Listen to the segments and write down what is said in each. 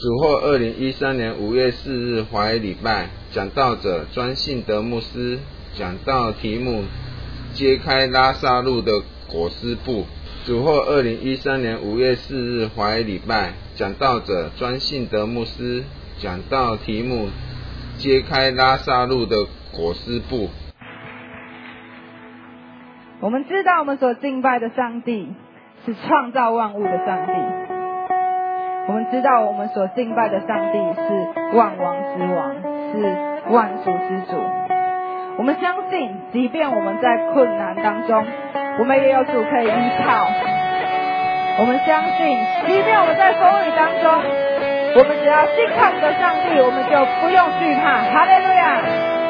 主后2013年5月4日华语礼拜，讲道者专信德牧师，讲道题目揭开拉撒路的裹尸布。主后2013年5月4日华语礼拜，讲道者专信德牧师，讲道题目揭开拉撒路的裹尸布。 我们知道我们所敬拜的上帝是创造万物的上帝，我们知道我们所敬拜的上帝是万王之王，是万主之主。我们相信即便我们在困难当中，我们也有主可以依靠。我们相信即便我们在风雨当中，我们只要信靠着上帝，我们就不用惧怕。哈利路亚！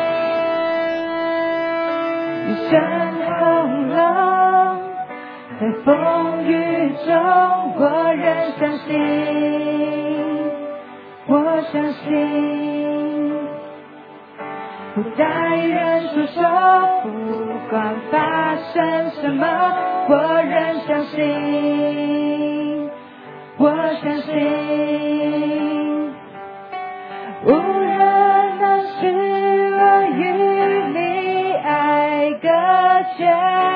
一声轰隆，在风雨中我仍相信，我相信不再认输说，不管发生什么，我仍相信，我相信无人能使我与你爱隔绝。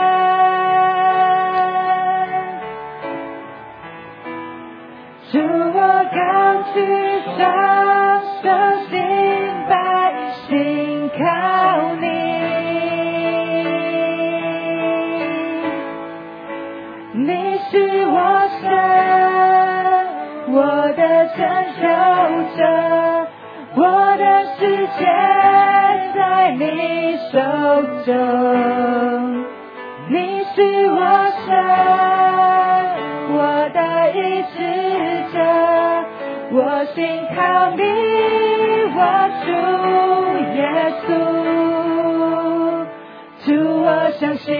主，我高举双手敬拜，信靠你，你是我神，我的拯救者，我的世界在你手中，你是我神，我的医治者，我信靠你，我主耶稣，主我相信。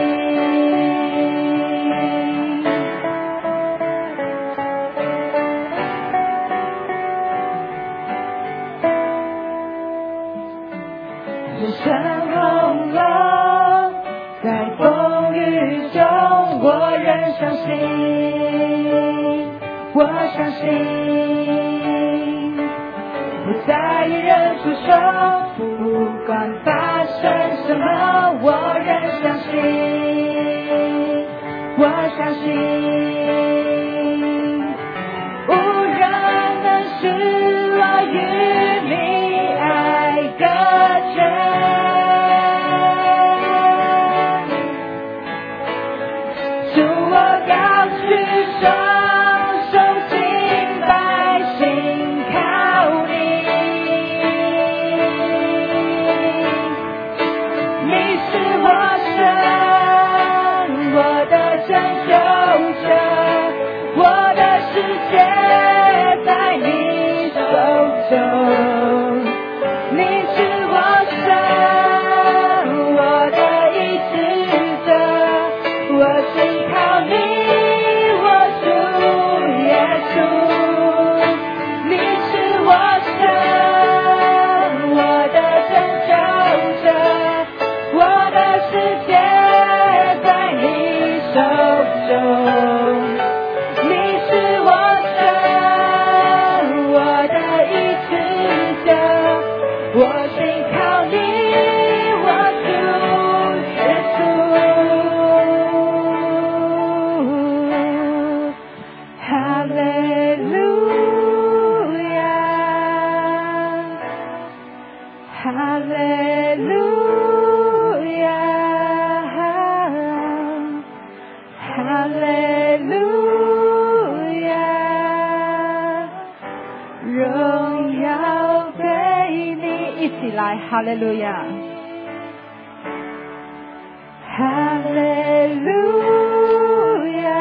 人声轰隆，在风雨中我仍相信，我相信不再认输说，不管发生什么，我仍相信，我相信无人能使我与你爱隔绝。主，我高举双手敬拜，信靠你，你是我神，我的拯救者，我的世界在你手中，你是我神，我的医治者，我信靠你，我主耶稣，你是我神，我的拯救者，我的世界在你手中，你是我神，我的医治者，我信靠你，我主耶稣，哈利路亚，哈利路亚，哈利路亚，荣耀归你，一起来，哈利路亚，哈利路亚，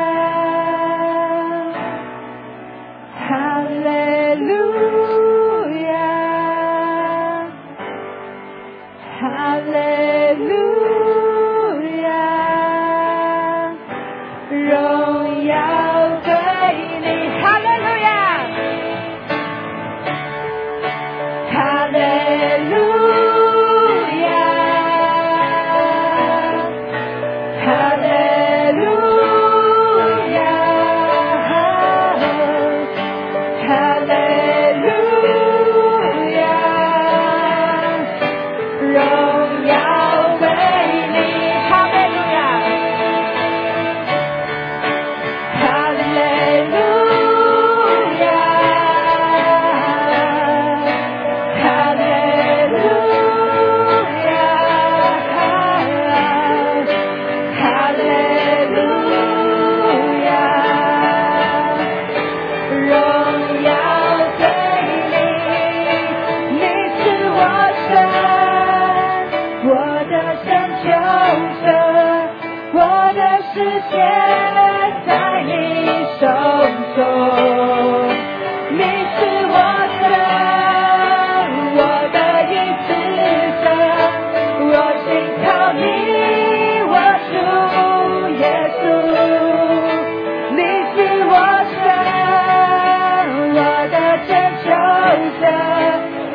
哈利路亚，哈利路亚，荣耀归你，哈利路亚，哈利路亚，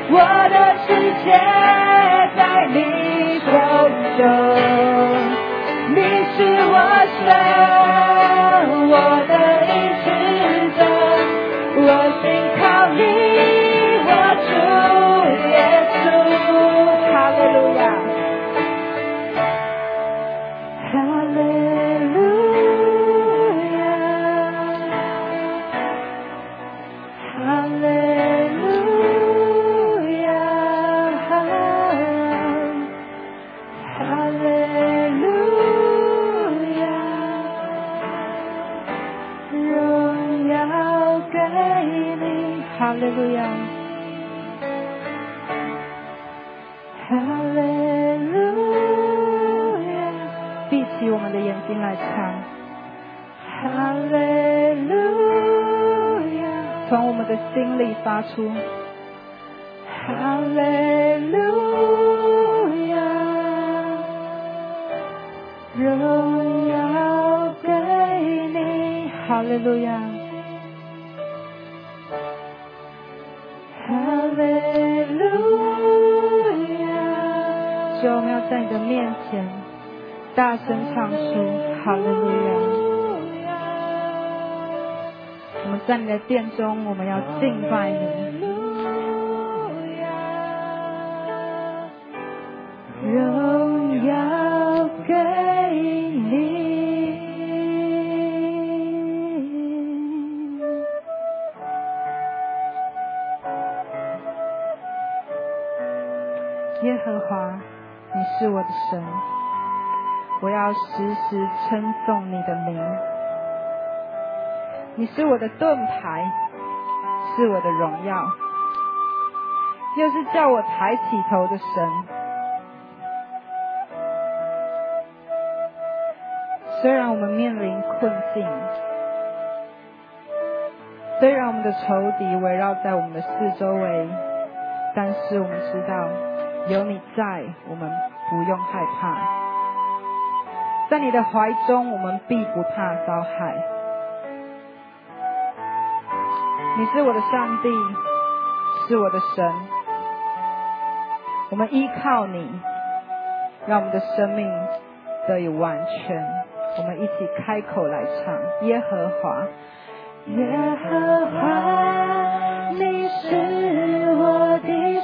我的世界在你手中，你是我神，我的一直走，我心靠你，我主耶稣，哈利路亚，哈利路亚，哈利路亚，哈利路亚，荣耀给你，哈利路亚，哈利路亚，闭起我们的眼睛来唱，哈利路亚，从我们的心里发出，哈利路亚，荣耀给你，哈利路亚，哈利路亚，所以我们要在你的面前大声唱出哈利路亚。我们在你的殿中，我们要敬拜你，荣耀给你。耶和华，你是我的神，我要时时称颂你的名。你是我的盾牌，是我的荣耀，又是叫我抬起头的神。虽然我们面临困境，虽然我们的仇敌围绕在我们的四周围，但是我们知道有你在，我们不用害怕。在你的怀中，我们必不怕遭害。你是我的上帝，是我的神，我们依靠你，让我们的生命得以完全。我们一起开口来唱，耶和华，耶和华，你是我的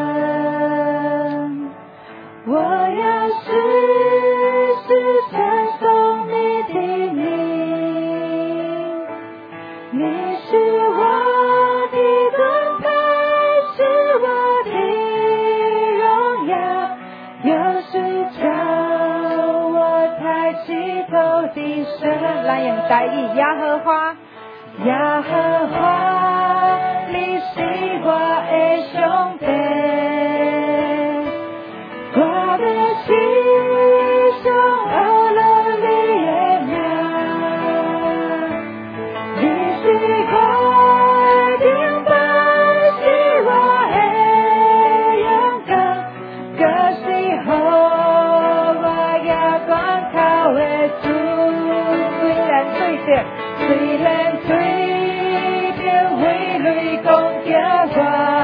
神，我要时时称颂你的名。你是我的盾牌，是我的荣耀，又是叫我抬起头的神。来演台语，耶和华，耶和华，你是我的上帝，我的心上有了你的名。你是我的白，是我的勇敢，可是乎我也光靠的主。虽然嘴边蜚语攻击我，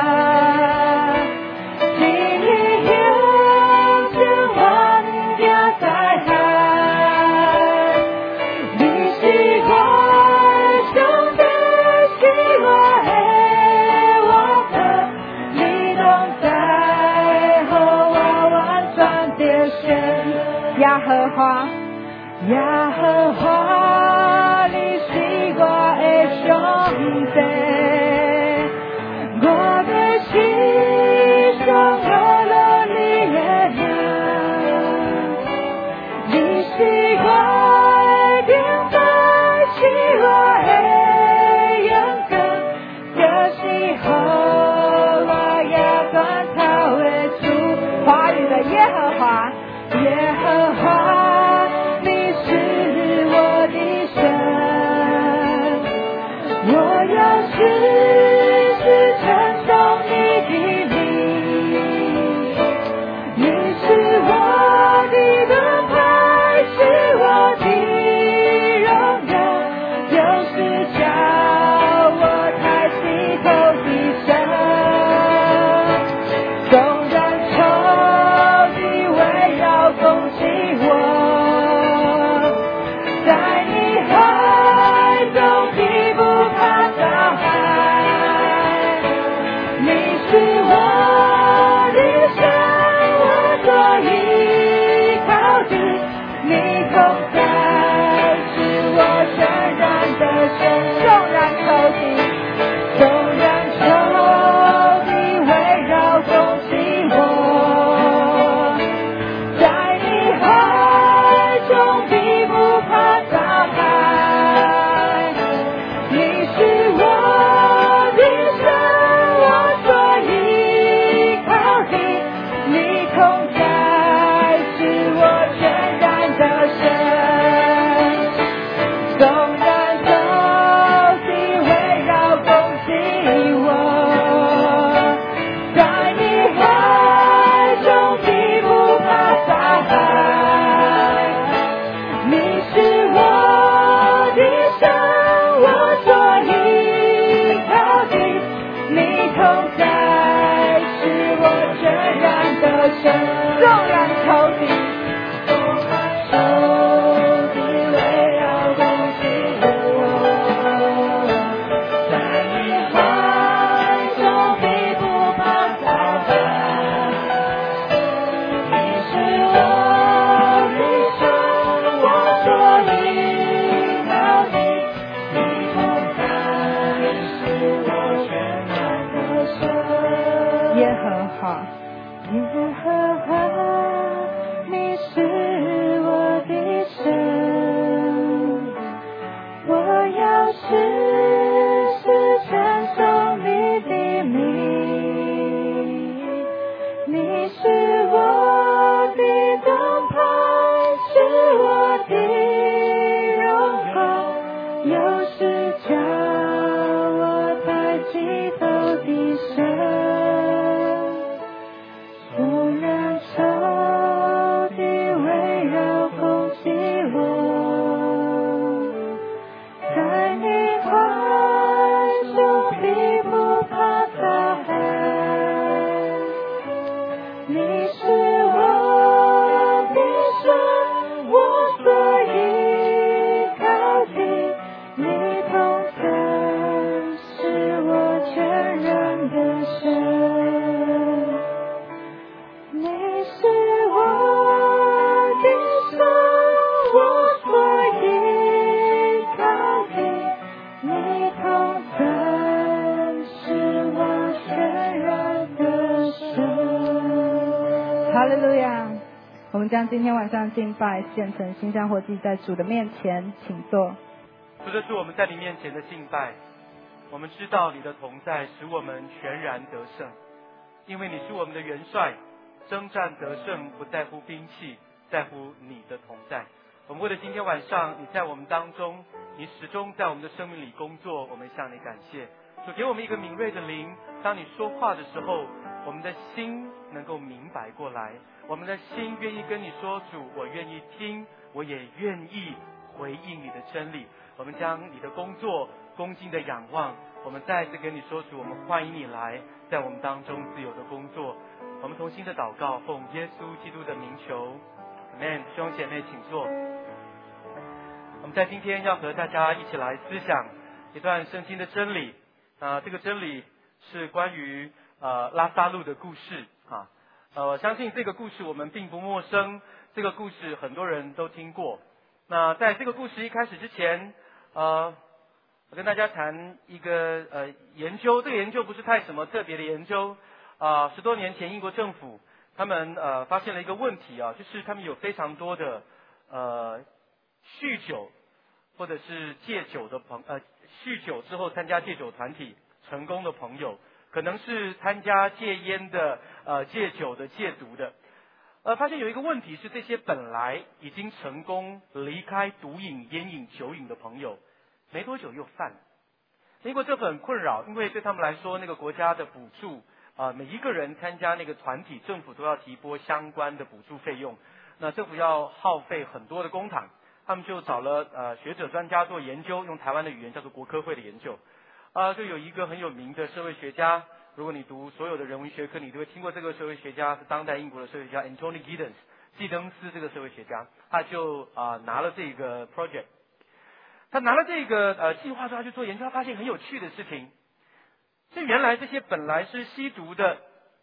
一日向前万家在海。你是我的上帝，是我的王者，你拢在，乎我完全的神。耶和华，耶和华，你是我的上帝，我的心上有了你的名。你是我的顶戴，是我的勇敢，就是乎我也管头的主。华语的耶和华，耶和华，你是我的神，我要时时称颂你的名。你是我的盾牌，是我的荣耀，又是叫我抬起头的神。 耶和华，耶和华，你是我的神，我要时时称颂你的名。你是我的盾牌，是我的荣光，又是叫我抬起头的神。纵然仇敌围绕攻击我，在你怀中必不怕遭害。你是我的神，我所依靠的，你同在是我全然的神。你是我的神，我所依靠的，你同在是我全然的神。哈利路亚！我们将今天晚上敬拜献成馨香火祭在主的面前，请坐。 主，这是我们在你面前的敬拜。我们知道你的同在使我们全然得胜，因为你是我们的元帅，征战得胜不在乎兵器，在乎你的同在。我们为了今天晚上你在我们当中，你始终在我们的生命里工作，我们向你感谢。主，给我们一个敏锐的灵，当你说话的时候，我们的心能够明白过来，我们的心愿意跟你说，主，我愿意听，我也愿意回应你的真理。我们将你的工作恭敬的仰望，我们再次跟你说，主，我们欢迎你来在我们当中自由的工作。我们同心的祷告，奉耶稣基督的名求 Amen。 弟兄姐妹请坐。我们在今天要和大家一起来思想一段圣经的真理。这个真理是关于拉撒路的故事啊。我相信这个故事我们并不陌生，这个故事很多人都听过。那在这个故事一开始之前，我跟大家谈一个研究。这个研究不是太什么特别的研究。10多年前英国政府他们发现了一个问题啊，就是他们有非常多的酗酒或者是戒酒的酗酒之后参加戒酒团体成功的朋友，可能是参加戒烟的戒酒的戒毒的。发现有一个问题是，这些本来已经成功离开毒瘾、烟瘾、酒瘾的朋友，没多久又犯了。英国政府很困扰，因为对他们来说，那个国家的补助每一个人参加那个团体，政府都要提拨相关的补助费用，那政府要耗费很多的公帑，他们就找了学者专家做研究，用台湾的语言叫做国科会的研究。就有一个很有名的社会学家，如果你读所有的人文学科，你都会听过这个社会学家，是当代英国的社会学家 Anthony Giddens 纪登斯这个社会学家，他就拿了这个 project， 他拿了这个计划之后，他去做研究，他发现很有趣的事情。这原来这些本来是吸毒的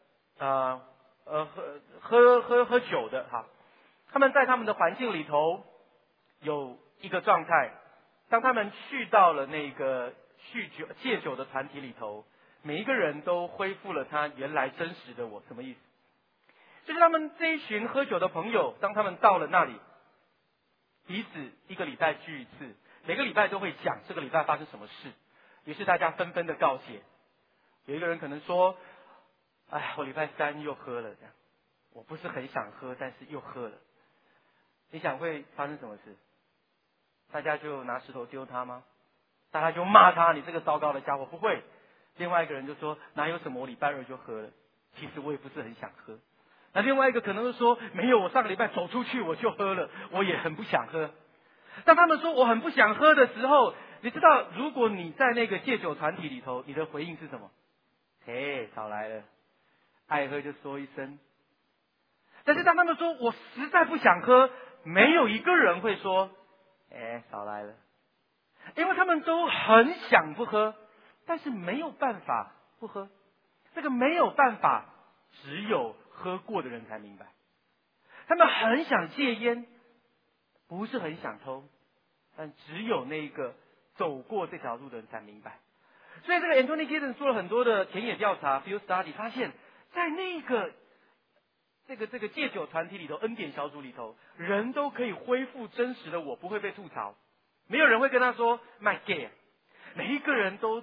喝酒的他们在他们的环境里头有一个状态，当他们去到了那个戒酒的团体里头，每一个人都恢复了他原来真实的我。什么意思？就是他们这一群喝酒的朋友，当他们到了那里，彼此一个礼拜聚一次，每个礼拜都会讲这个礼拜发生什么事，于是大家纷纷的告解。有一个人可能说，我礼拜3又喝了，这样我不是很想喝，但是又喝了。你想会发生什么事？大家就拿石头丢他吗？大家就骂他，你这个糟糕的家伙。不会。另外一个人就说，哪有什么我礼拜2就喝了，其实我也不是很想喝。那另外一个可能是说，没有，我上个礼拜走出去我就喝了，我也很不想喝。当他们说我很不想喝的时候，你知道如果你在那个戒酒团体里头，你的回应是什么？少来了，爱喝就说一声。但是当他们说我实在不想喝，没有一个人会说少来了，因为他们都很想不喝，但是没有办法不喝。这个没有办法只有喝过的人才明白。他们很想戒烟，不是很想偷，但只有那个走过这条路的人才明白。所以这个 Anthony Giddens 做了很多的田野调查 field study， 发现在那个这个戒酒团体里头，恩典小组里头，人都可以恢复真实的我，不会被吐槽，没有人会跟他说卖 gay， 每一个人都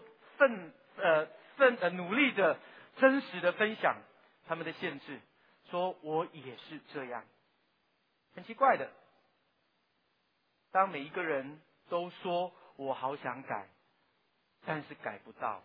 努力的真实的分享他们的限制，说我也是这样。很奇怪的，当每一个人都说我好想改，但是改不到，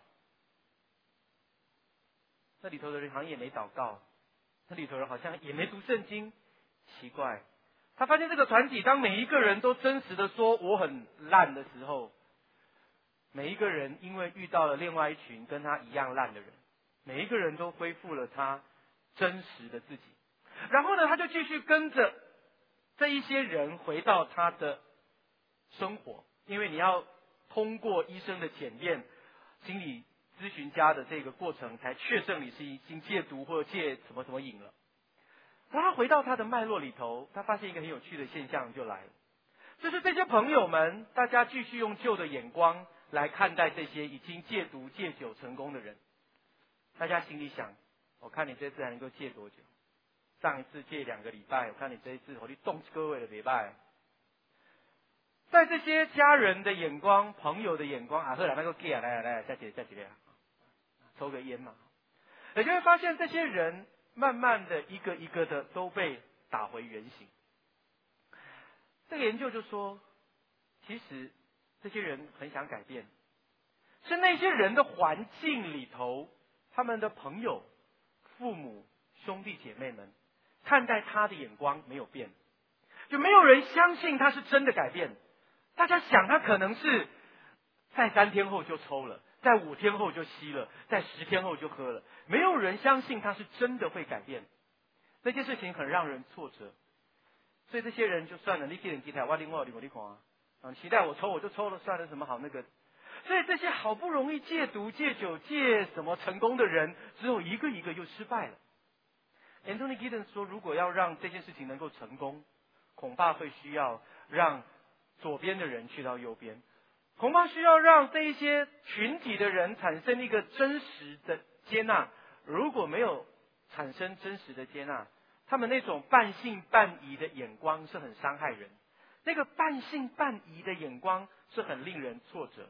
那里头的人好像也没祷告，那里头人好像也没读圣经。奇怪，他发现这个团体，当每一个人都真实的说我很烂的时候，每一个人因为遇到了另外一群跟他一样烂的人，每一个人都恢复了他真实的自己。然后呢，他就继续跟着这一些人回到他的生活，因为你要通过医生的检验、心理咨询家的这个过程，才确证你是已经戒毒或者戒什么瘾了。然后他回到他的脉络里头，他发现一个很有趣的现象就来了，就是这些朋友们，大家继续用旧的眼光来看待这些已经戒毒戒酒成功的人。大家心里想，我看你这次还能够戒多久？上一次戒2个礼拜，我看你这一次我你动1个月的礼拜。在这些家人的眼光、朋友的眼光，后来那个戒来，再几个，抽个烟嘛。你就会发现这些人慢慢的一个一个的都被打回原形。这个研究就说，其实这些人很想改变，是那些人的环境里头，他们的朋友、父母、兄弟姐妹们看待他的眼光没有变，就没有人相信他是真的改变。大家想他可能是在3天后就抽了，在5天后就吸了，在10天后就喝了，没有人相信他是真的会改变。这件事情很让人挫折，所以这些人就算了，你给人机台，我另外你看啊，期待我抽我就抽了，算了，什么好那个。所以这些好不容易戒毒、戒酒、戒什么成功的人，只有一个一个又失败了。Anthony Giddens 说，如果要让这件事情能够成功，恐怕会需要让左边的人去到右边，恐怕需要让这一些群体的人产生一个真实的接纳。如果没有产生真实的接纳，他们那种半信半疑的眼光是很伤害人，那个半信半疑的眼光是很令人挫折。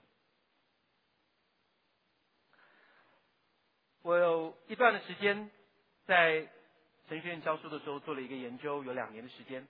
我有一段的时间在神学院教书的时候做了一个研究，有2年的时间。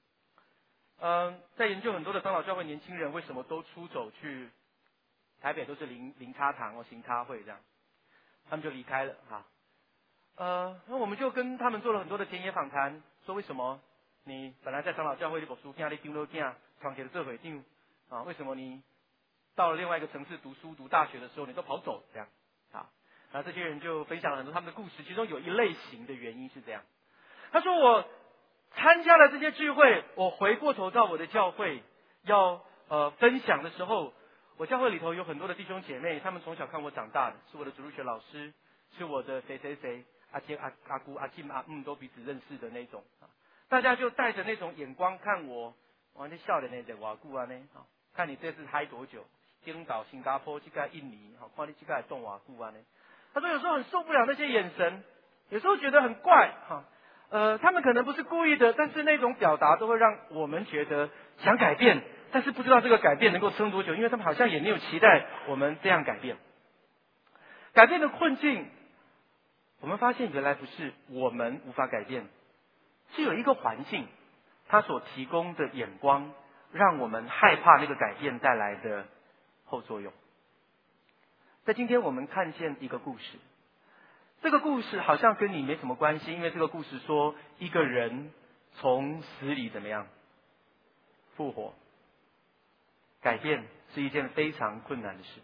在研究很多的长老教会年轻人为什么都出走去台北，都是零插堂或行插会这样，他们就离开了那我们就跟他们做了很多的田野访谈，说为什么你本来在长老教会里读书，现在你丢了囝，创起了这会长为什么你到了另外一个城市读书读大学的时候你都跑走这样然后这些人就分享了很多他们的故事，其中有一类型的原因是这样。他说，我参加了这些聚会，我回过头到我的教会要分享的时候，我教会里头有很多的弟兄姐妹，他们从小看我长大的，是我的主日学老师，是我的谁谁谁阿姐阿姑阿进阿都彼此认识的那种大家就带着那种眼光看我，哇，你笑脸那在偌久啊呢看你这次嗨多久，冰岛、新加坡、这个印尼看你这个动偌久啊呢。他说有时候很受不了那些眼神，有时候觉得很怪他们可能不是故意的，但是那种表达都会让我们觉得想改变，但是不知道这个改变能够撑多久，因为他们好像也没有期待我们这样改变。改变的困境，我们发现原来不是我们无法改变，是有一个环境，它所提供的眼光，让我们害怕那个改变带来的后作用。在今天我们看见一个故事，这个故事好像跟你没什么关系，因为这个故事说一个人从死里怎么样复活。改变是一件非常困难的事。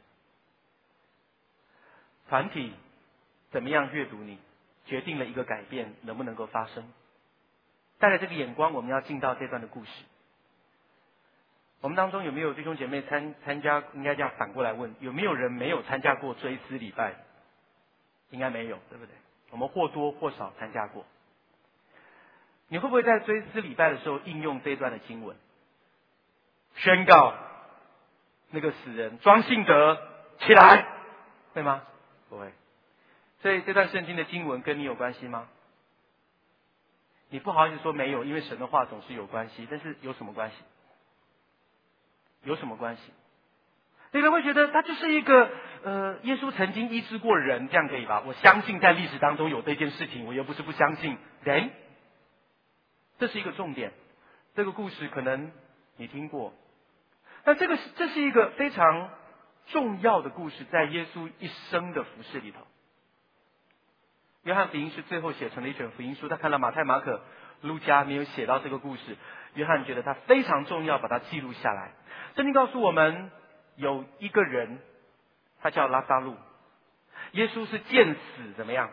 团体怎么样阅读你，决定了一个改变能不能够发生。带着这个眼光，我们要进到这段的故事。我们当中有没有弟兄姐妹参加？应该这样反过来问，有没有人没有参加过追思礼拜？应该没有，对不对？我们或多或少参加过。你会不会在追思礼拜的时候应用这一段的经文，宣告那个死人庄信德起来，会吗？不会。 所以这段圣经的经文跟你有关系吗？你不好意思说没有，因为神的话总是有关系，但是有什么关系？有什么关系？有人会觉得他就是一个耶稣曾经医治过人，这样可以吧？我相信在历史当中有这件事情，我又不是不相信。人，这是一个重点。这个故事可能你听过，但这是一个非常重要的故事，在耶稣一生的服事里头。约翰福音是最后写成的一卷福音书，他看到马太、马可、路加没有写到这个故事，约翰觉得他非常重要，把它记录下来。圣经告诉我们，有一个人，他叫拉撒路，耶稣是见死怎么样？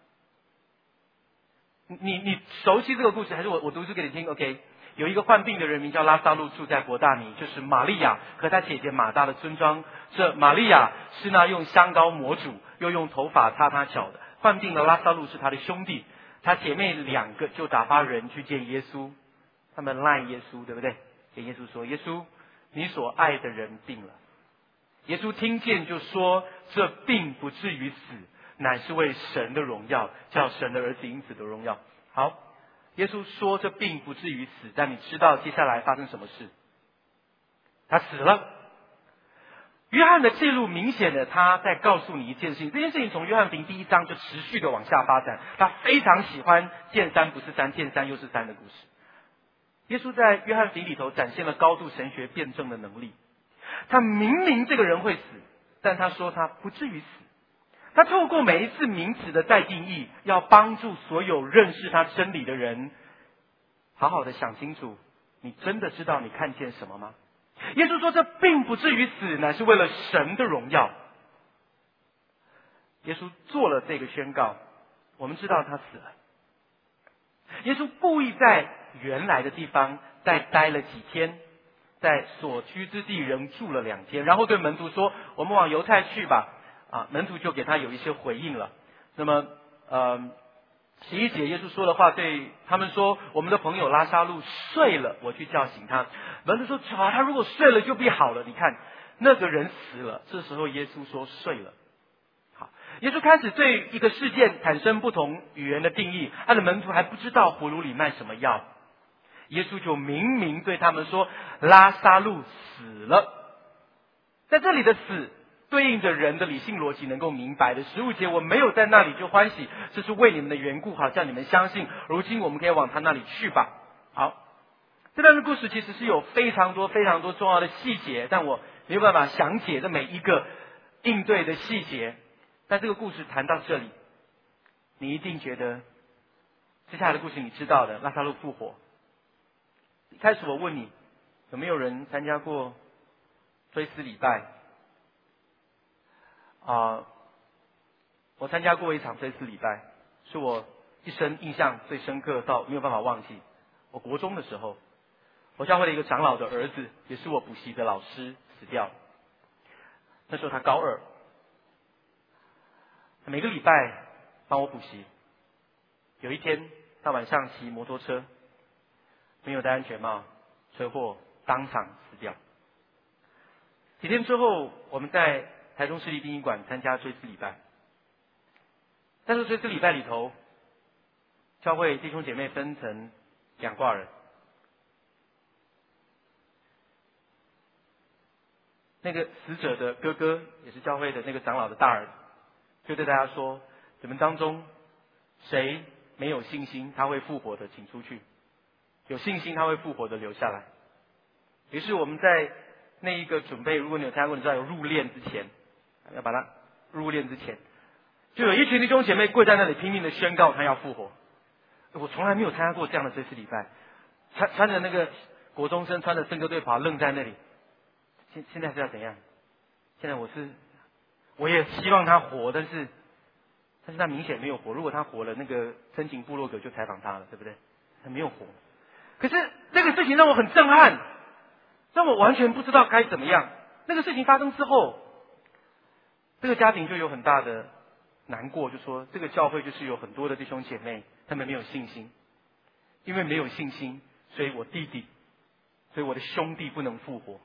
你熟悉这个故事，还是我读书给你听 ？OK， 有一个患病的人名叫拉撒路，住在伯大尼，就是玛利亚和他姐姐马大的村庄。这玛利亚是那用香膏抹主，又用头发擦他脚的。患病的拉撒路是他的兄弟，他姐妹2个就打发人去见耶稣，他们赖耶稣，对不对？跟耶稣说：“耶稣，你所爱的人病了。”耶稣听见就说：“这病不至于死，乃是为神的荣耀，叫神的儿子因此得荣耀。”好，耶稣说这病不至于死，但你知道接下来发生什么事？他死了。约翰的记录明显的，他在告诉你一件事情。这件事情从约翰福音第1章就持续的往下发展。他非常喜欢见山不是山，见山又是山的故事。耶稣在约翰福音里头展现了高度神学辩证的能力。他明明这个人会死，但他说他不至于死。他透过每一次名词的再定义，要帮助所有认识他真理的人，好好的想清楚，你真的知道你看见什么吗？耶稣说这并不至于死，乃是为了神的荣耀。耶稣做了这个宣告，我们知道他死了。耶稣故意在原来的地方再待了几天，在所居之地仍住了2天，然后对门徒说：“我们往犹太去吧。”门徒就给他有一些回应了。那么11节耶稣说的话对他们说：“我们的朋友拉撒路睡了，我去叫醒他。”门徒说：“他如果睡了就必好了。”你看那个人死了，这时候耶稣说睡了。好，耶稣开始对一个事件产生不同语言的定义，他的门徒还不知道葫芦里卖什么药，耶稣就明明对他们说：“拉撒路死了。”在这里的死对应着人的理性逻辑能够明白的。15节，我没有在那里就欢喜，这是为你们的缘故，好叫你们相信。如今我们可以往他那里去吧。好，这段的故事其实是有非常多重要的细节，但我没有办法详解这每一个应对的细节。但这个故事谈到这里，你一定觉得接下来的故事你知道的，拉撒路复活。一开始我问你，有没有人参加过追思礼拜？我参加过一场追思礼拜，是我一生印象最深刻到没有办法忘记。我国中的时候，我教会的一个长老的儿子，也是我补习的老师死掉了。那时候他高2，每个礼拜帮我补习。有一天他晚上骑摩托车，没有戴安全帽，车祸当场死掉。几天之后，我们在台中市立殡仪馆参加追思礼拜。但是追思礼拜里头，教会弟兄姐妹分成2挂人。那个死者的哥哥，也是教会的那个长老的大儿子，就对大家说：你们当中谁没有信心他会复活的，请出去；有信心他会复活的，留下来。于是我们在那一个准备，如果你有参加过，你知道有入殓之前，要把它入殓之前，就有一群弟兄姐妹跪在那里拼命的宣告他要复活。我从来没有参加过这样的追思礼拜，穿着那个国中生穿着圣歌队袍愣在那里。现在是要怎样？现在我也希望他活，但是他明显没有活。如果他活了，那个真情部落格就采访他了，对不对？他没有活。可是那个事情让我很震撼，让我完全不知道该怎么样。那个事情发生之后，这个家庭就有很大的难过，就说这个教会就是有很多的弟兄姐妹，他们没有信心，因为没有信心，所以我的兄弟不能复活。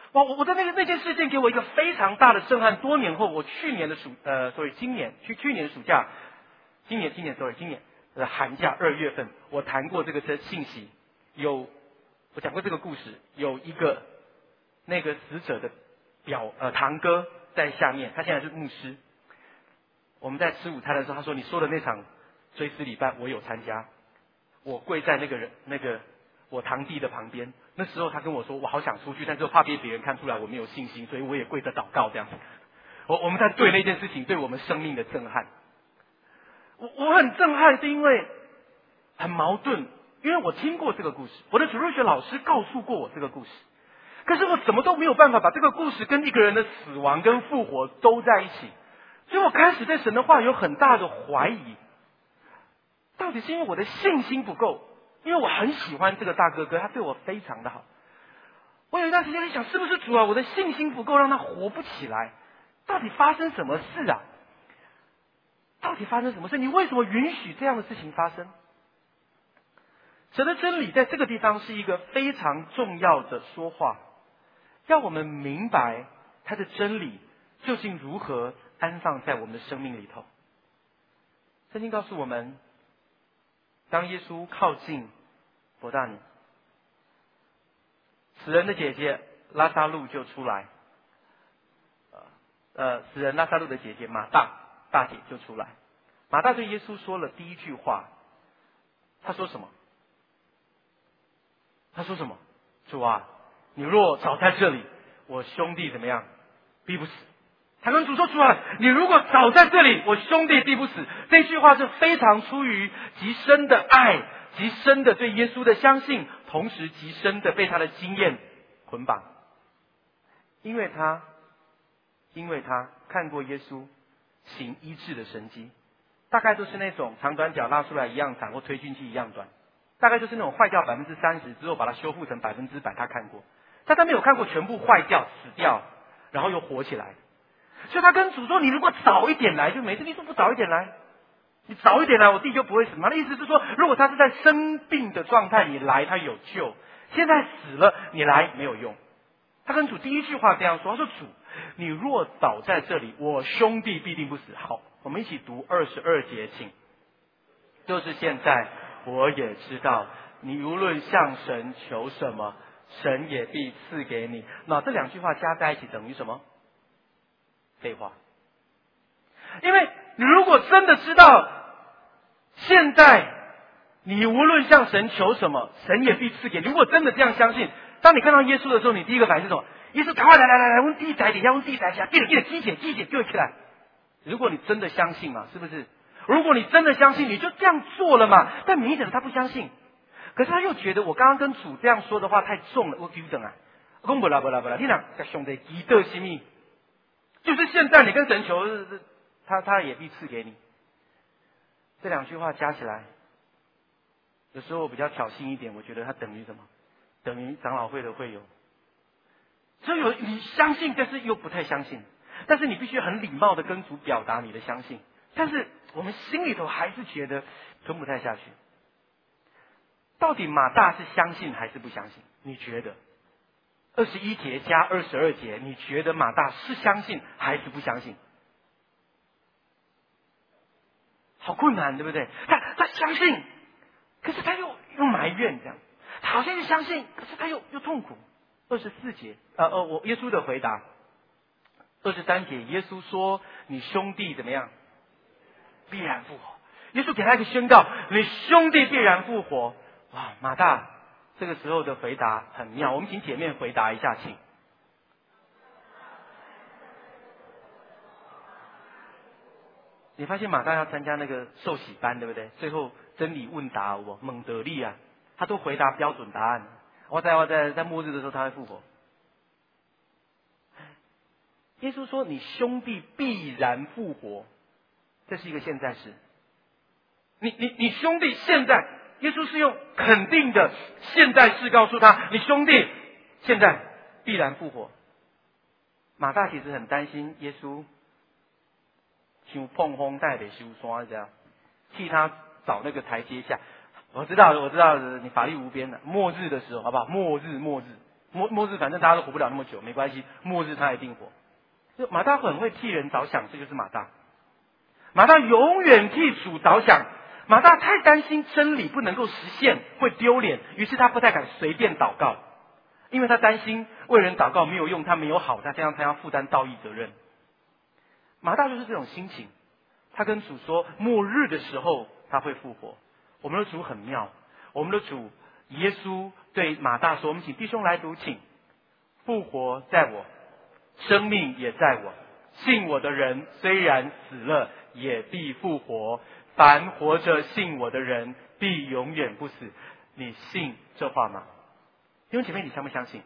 哇！我在那件事件给我一个非常大的震撼。多年后，我去年的今年暑假，今年的寒假2月份，我谈过这个信息，我讲过这个故事，有一个那个死者的堂哥在下面，他现在是牧师。我们在吃午餐的时候，他说：“你说的那场追思礼拜，我有参加。”我跪在那个我堂弟的旁边。那时候他跟我说：“我好想出去，但是怕被别人看出来我没有信心，所以我也跪着祷告这样子。”我们在对那件事情对我们生命的震撼。我很震撼，是因为很矛盾，因为我听过这个故事，我的主日学老师告诉过我这个故事，可是我怎么都没有办法把这个故事跟一个人的死亡跟复活都在一起，所以我开始对神的话有很大的怀疑。到底是因为我的信心不够，因为我很喜欢这个大哥哥，他对我非常的好。我有一段时间在想，是不是主啊，我的信心不够，让他活不起来？到底发生什么事啊？到底发生什么事？你为什么允许这样的事情发生？神的真理在这个地方是一个非常重要的说话，要我们明白他的真理究竟如何安放在我们的生命里头。圣经告诉我们，当耶稣靠近伯大尼，死人的姐姐拉撒路就出来，死人拉撒路的姐姐马大姐就出来。马大对耶稣说了第一句话，他说什么？主啊，你若早在这里，我兄弟怎么样？必不死。他跟主说：主啊，你如果早在这里，我兄弟必不死。这句话是非常出于极深的爱，极深的对耶稣的相信，同时极深的被他的经验捆绑。因为他看过耶稣行医治的神迹，大概都是那种长短脚拉出来一样长，或推进器一样短，大概就是那种坏掉30%之后把它修复成100%，他看过，但他没有看过全部坏掉死掉然后又活起来。所以他跟主说：你如果早一点来，就每次你说不早一点来，你早一点来，我弟就不会死。他的意思是说，如果他是在生病的状态，你来他有救；现在死了，你来没有用。他跟主第一句话这样说，他说：主，你若早在这里，我兄弟必定不死。好，我们一起读22节，请。就是现在，我也知道，你无论向神求什么，神也必赐给你。那这两句话加在一起等于什么？废话。因为你如果真的知道，现在你无论向神求什么，神也必赐给你。如果真的这样相信，当你看到耶稣的时候，你第一个反应是什么？耶稣，赶快来，问地仔底下，问地仔下，记得鸡血就起来。如果你真的相信嘛，是不是？如果你真的相信，你就这样做了嘛。但明显的他不相信，可是他又觉得我刚刚跟主这样说的话太重了，我丢等啊，我讲不啦，你俩兄弟记得什么？就是现在你跟神求，他也必赐给你。这两句话加起来，有时候我比较挑衅一点，我觉得它等于什么？等于长老会的会友。所以你相信，但是又不太相信，但是你必须很礼貌的跟主表达你的相信，但是我们心里头还是觉得吞不太下去。到底马大是相信还是不相信？你觉得？21节加22节，你觉得马大是相信还是不相信？好困难，对不对？他相信，可是他又埋怨，这样。他好像是相信，可是他又痛苦。24节，耶稣的回答。23节，耶稣说：“你兄弟怎么样？必然复活。”耶稣给他一个宣告：“你兄弟必然复活。”哇，马大这个时候的回答很妙，我们请姐妹回答一下，请。你发现马大要参加那个受洗班，对不对？最后真理问答，蒙德利啊，他都回答标准答案。我在末日的时候他会复活。耶稣说：“你兄弟必然复活。”这是一个现在式。你兄弟现在。耶稣是用肯定的现在式告诉他：你兄弟现在必然复活。马大其实很担心耶稣像碰风带得修山这样，替他找那个台阶下。我知道，你法力无边的。末日的时候，好不好？末日末日反正大家都活不了那么久，没关系，末日他一定活。就马大很会替人着想，这就是马大。马大永远替主着想。马大太担心真理不能够实现，会丢脸，于是他不太敢随便祷告，因为他担心为人祷告没有用，他没有好，他这样他要负担道义责任。马大就是这种心情，他跟主说，末日的时候他会复活。我们的主很妙，我们的主耶稣对马大说，我们请弟兄来读，请。复活在我，生命也在我，信我的人虽然死了，也必复活。凡活着信我的人，必永远不死。你信这话吗？弟兄姐妹，你相不相信？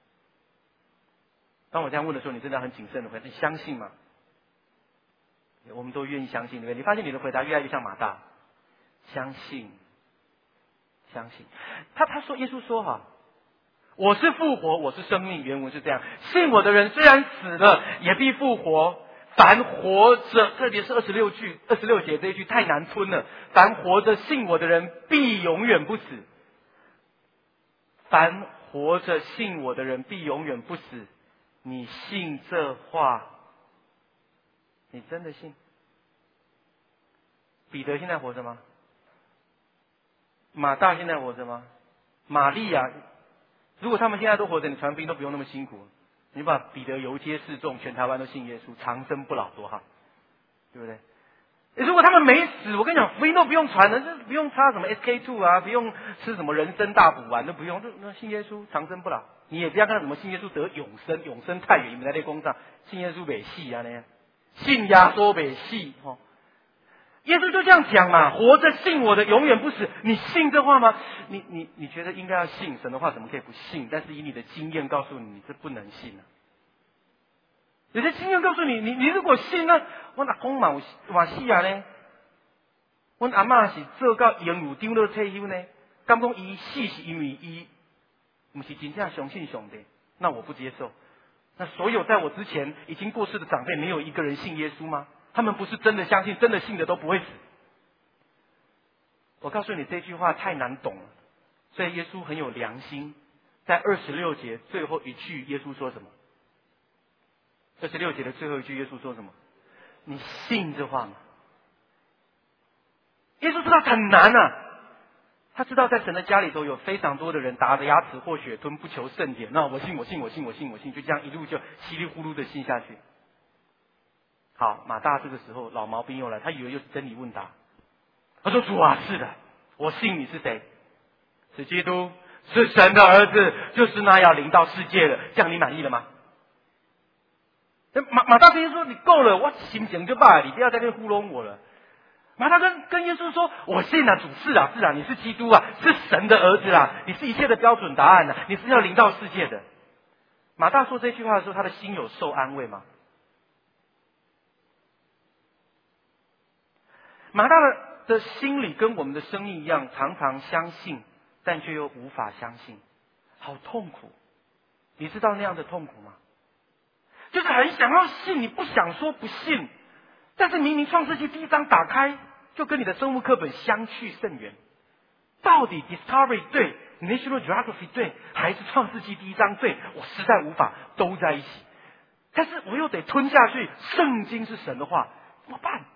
当我这样问的时候，你真的很谨慎的回答，你相信吗？我们都愿意相信，对不对？你发现你的回答越来越像马大，相信，相信。他说，耶稣说我是复活，我是生命，原文是这样。信我的人虽然死了，也必复活。凡活着，特别是26节这一句太难吞了。凡活着信我的人，必永远不死。凡活着信我的人，必永远不死。你信这话？你真的信？彼得现在活着吗？马大现在活着吗？玛利亚，如果他们现在都活着，你传福音都不用那么辛苦。你把彼得游街示众，全台湾都信耶稣，长生不老多好，对不对？如果他们没死，我跟你讲，福音都不用传了，不用插什么 SK2 啊，不用吃什么人参大补丸，都不用，那信耶稣长生不老。你也不要看到什么信耶稣得永生，永生太远，你们在那工上信耶稣没戏啊那样，信耶稣没戏哦。耶稣就这样讲嘛，活着信我的永远不死。你信这话吗？你觉得应该要信神的话，怎么可以不信？但是以你的经验告诉你，你这不能信啊。有些经验告诉你，你如果信呢，我阿公嘛死啊呢，我阿嬷是做到营有丢了退休呢，刚讲伊死是因为伊不是真正相信上帝，那我不接受。那所有在我之前已经过世的长辈，没有一个人信耶稣吗？他们不是真的相信，真的信的都不会死。我告诉你，这句话太难懂了，所以耶稣很有良心，在26节最后一句，耶稣说什么？26节的最后一句，耶稣说什么？你信这话吗？耶稣知道很难啊，他知道在神的家里头有非常多的人打着牙齿或血吞，不求甚解。那我信，就这样一路就稀里糊涂的信下去。好，马大这个时候老毛病又来，他以为又是真理问答。他说：“主啊，是的，我信你是谁？是基督，是神的儿子，就是那要临到世界的。这样你满意了吗？”马大跟耶稣说：“你够了，我心情就罢了，你不要在这糊弄我了。”马大跟耶稣说：“我信啊，主是啊，你是基督啊，是神的儿子啊，你是一切的标准答案啊，你是要临到世界的。”马大说这句话的时候，他的心有受安慰吗？马大的心里跟我们的生命一样，常常相信，但却又无法相信，好痛苦。你知道那样的痛苦吗？就是很想要信，你不想说不信，但是明明创世纪第1章打开，就跟你的生物课本相去甚远。到底 Discovery 对 ，National Geography 对，还是创世纪第1章对？我实在无法都在一起，但是我又得吞下去。圣经是神的话，怎么办？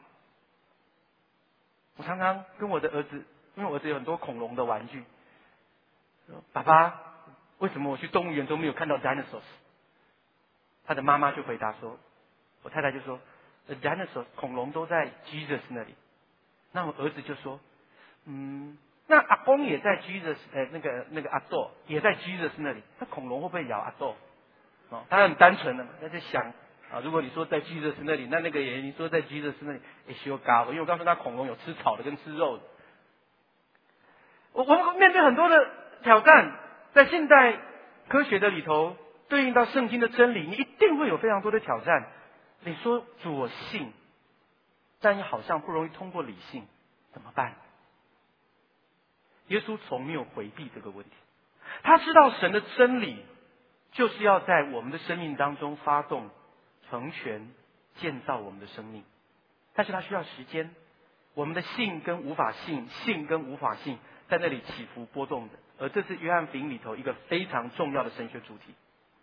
我常常跟我的儿子，因为我儿子有很多恐龙的玩具，说：“爸爸，为什么我去动物园都没有看到 dinosaurs？” 他的妈妈就回答说，我太太就说 ：“The dinosaurs 恐龙都在 Jesus 那里。”那我儿子就说：“那阿公也在 Jesus， 那个阿斗也在 Jesus 那里，那恐龙会不会咬阿斗？”哦，他很单纯的嘛，他就想啊，如果你说在 Jesus 那里，那个也你说在 Jesus 那里也修嘎，因为我告诉他恐龙有吃草的跟吃肉的。我们面对很多的挑战，在现代科学的里头，对应到圣经的真理，你一定会有非常多的挑战。你说主我信，但又好像不容易通过理性，怎么办？耶稣从没有回避这个问题，他知道神的真理就是要在我们的生命当中发动、成全、建造我们的生命，但是他需要时间， 我们的信跟无法信，信跟无法信在那里起伏波动的，而这是约翰福音里头一个非常重要的神学主题。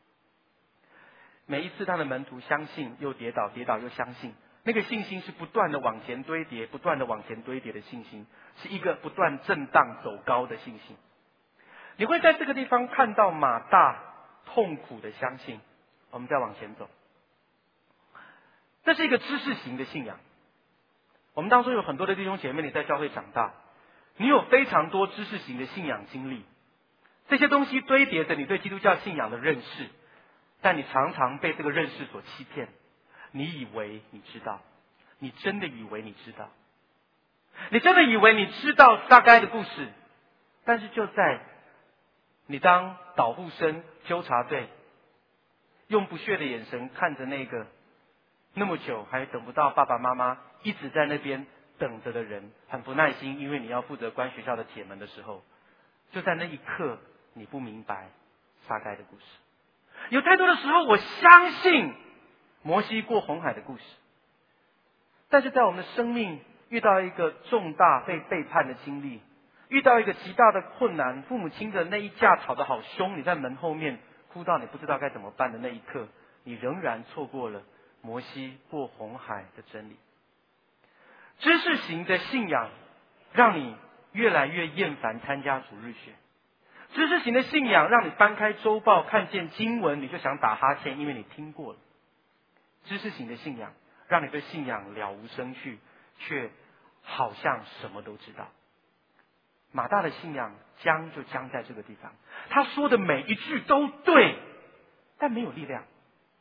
每一次他的门徒相信又跌倒，跌倒又相信，那个信心是不断的往前堆叠，不断的往前堆叠的信心，是一个不断震荡走高的信心。你会在这个地方看到马大痛苦的相信。我们再往前走，这是一个知识型的信仰。我们当中有很多的弟兄姐妹，你在教会长大，你有非常多知识型的信仰经历，这些东西堆叠着你对基督教信仰的认识，但你常常被这个认识所欺骗。你以为你知道，你真的以为你知道，你真的以为你知道撒该的故事，但是就在你当导护生、纠察队用不屑的眼神看着那个那么久还等不到爸爸妈妈一直在那边等着的人，很不耐心，因为你要负责关学校的铁门的时候，就在那一刻你不明白撒该的故事。有太多的时候我相信摩西过红海的故事，但是在我们的生命遇到一个重大被背叛的经历，遇到一个极大的困难，父母亲的那一架吵得好凶，你在门后面哭到你不知道该怎么办的那一刻，你仍然错过了摩西过红海的真理。知识型的信仰让你越来越厌烦参加主日学，知识型的信仰让你翻开周报看见经文你就想打哈欠，因为你听过了。知识型的信仰让你对信仰了无生趣，却好像什么都知道。马大的信仰僵就僵在这个地方，他说的每一句都对，但没有力量。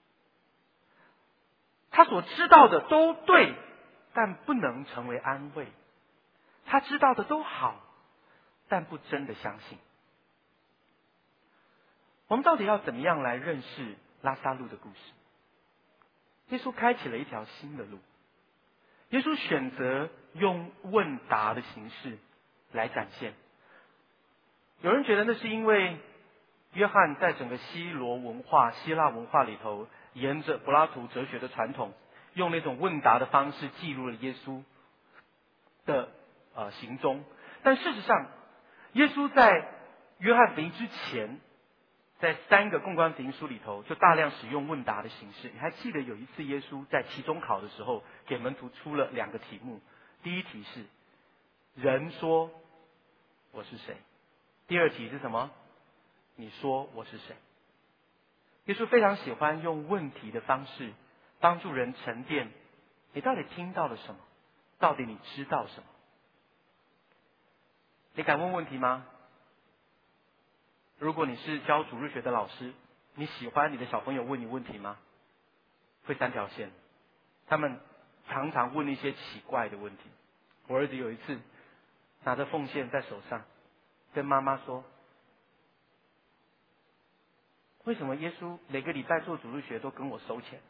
他所知道的都对，但不能成为安慰。他知道的都好，但不真的相信。我们到底要怎么样来认识拉撒路的故事？耶稣开启了一条新的路。耶稣选择用问答的形式来展现。有人觉得那是因为约翰在整个希腊文化里头，沿着柏拉图哲学的传统，用那种问答的方式记录了耶稣的行踪。但事实上，耶稣在约翰福音之前，在3个共观福音书里头就大量使用问答的形式。你还记得有一次耶稣在期中考的时候给门徒出了2个题目，第一题是人说我是谁，第二题是什么？你说我是谁？耶稣非常喜欢用问题的方式帮助人沉淀，你到底听到了什么？到底你知道什么？你敢问问题吗？如果你是教主日学的老师，你喜欢你的小朋友问你问题吗？会3条线，他们常常问一些奇怪的问题。我儿子有一次拿着奉献在手上，跟妈妈说，为什么耶稣每个礼拜做主日学都跟我收钱？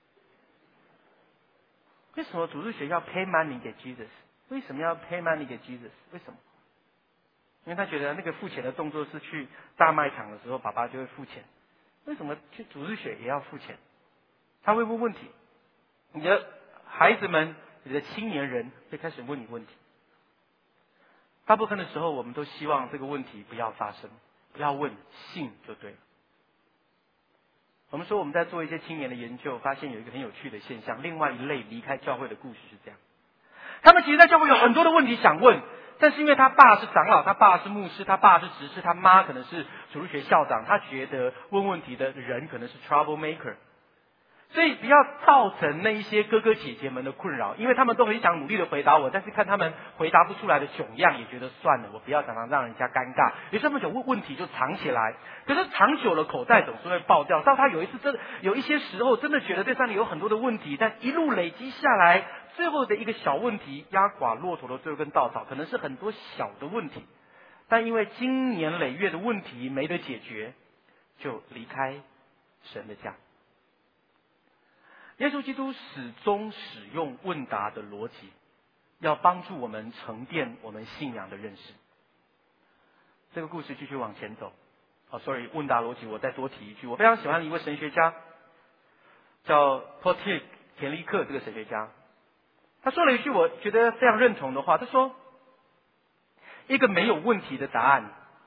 为什么主日学要 pay money 给 Jesus？ 为什么要 pay money 给 Jesus？ 为什么？因为他觉得那个付钱的动作是去大卖场的时候爸爸就会付钱，为什么去主日学也要付钱？他会问问题，你的孩子们，你的青年人会开始问你问题。大部分的时候我们都希望这个问题不要发生，不要问，信就对了。我们说我们在做一些青年的研究，发现有一个很有趣的现象，另外一类离开教会的故事是这样，他们其实在教会有很多的问题想问，但是因为他爸是长老，他爸是牧师，他爸是执事，他妈可能是主日学校长，他觉得问问题的人可能是 trouble maker， 所以不要造成那一些哥哥姐姐们的困扰，因为他们都很想努力的回答我，但是看他们回答不出来的囧样，也觉得算了，我不要常常让人家尴尬，于是他们就问题就藏起来，可是藏久了口袋总是会爆掉。到他有一次有一些时候真的觉得这上面有很多的问题，但一路累积下来，最后的一个小问题压垮骆驼的最后一根稻草，可能是很多小的问题，但因为经年累月的问题没得解决，就离开神的家。耶稣基督始终使用问答的逻辑，要帮助我们沉淀我们信仰的认识。这个故事继续往前走。问答逻辑我再多提一句，我非常喜欢的一位神学家，叫 Potik 田利克这个神学家。 他说了一句我觉得非常认同的话，他说：一个没有问题的答案，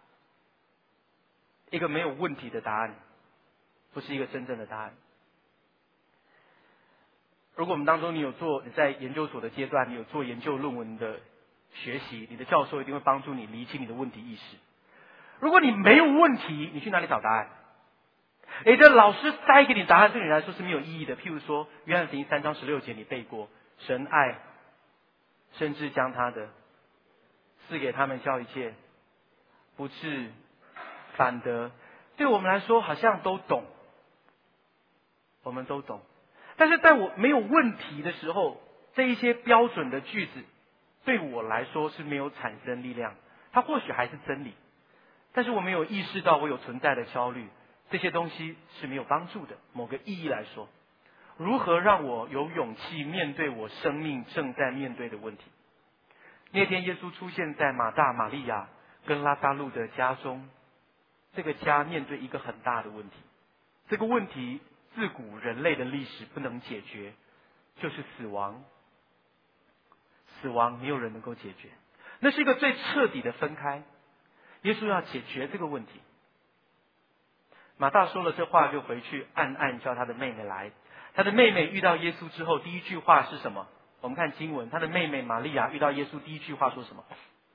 一个没有问题的答案，不是一个真正的答案。如果我们当中你在研究所的阶段，你有做研究论文的学习，你的教授一定会帮助你厘清你的问题意识。如果你没有问题，你去哪里找答案？你的老师塞给你答案，对你来说是没有意义的。譬如说，约翰福音3章16节，你背过，神爱，甚至将他的赐给他们，叫一切不致反得。对我们来说好像都懂，我们都懂。但是在我没有问题的时候，这一些标准的句子对我来说是没有产生力量。它或许还是真理，但是我没有意识到我有存在的焦虑，这些东西是没有帮助的。某个意义来说，如何让我有勇气面对我生命正在面对的问题？那天耶稣出现在马大、玛利亚跟拉撒路的家中，这个家面对一个很大的问题。这个问题自古人类的历史不能解决，就是死亡。死亡没有人能够解决，那是一个最彻底的分开。耶稣要解决这个问题。马大说了这话就回去暗暗叫他的妹妹来。他的妹妹遇到耶稣之后，第一句话是什么？我们看经文，他的妹妹玛利亚遇到耶稣第一句话说什么？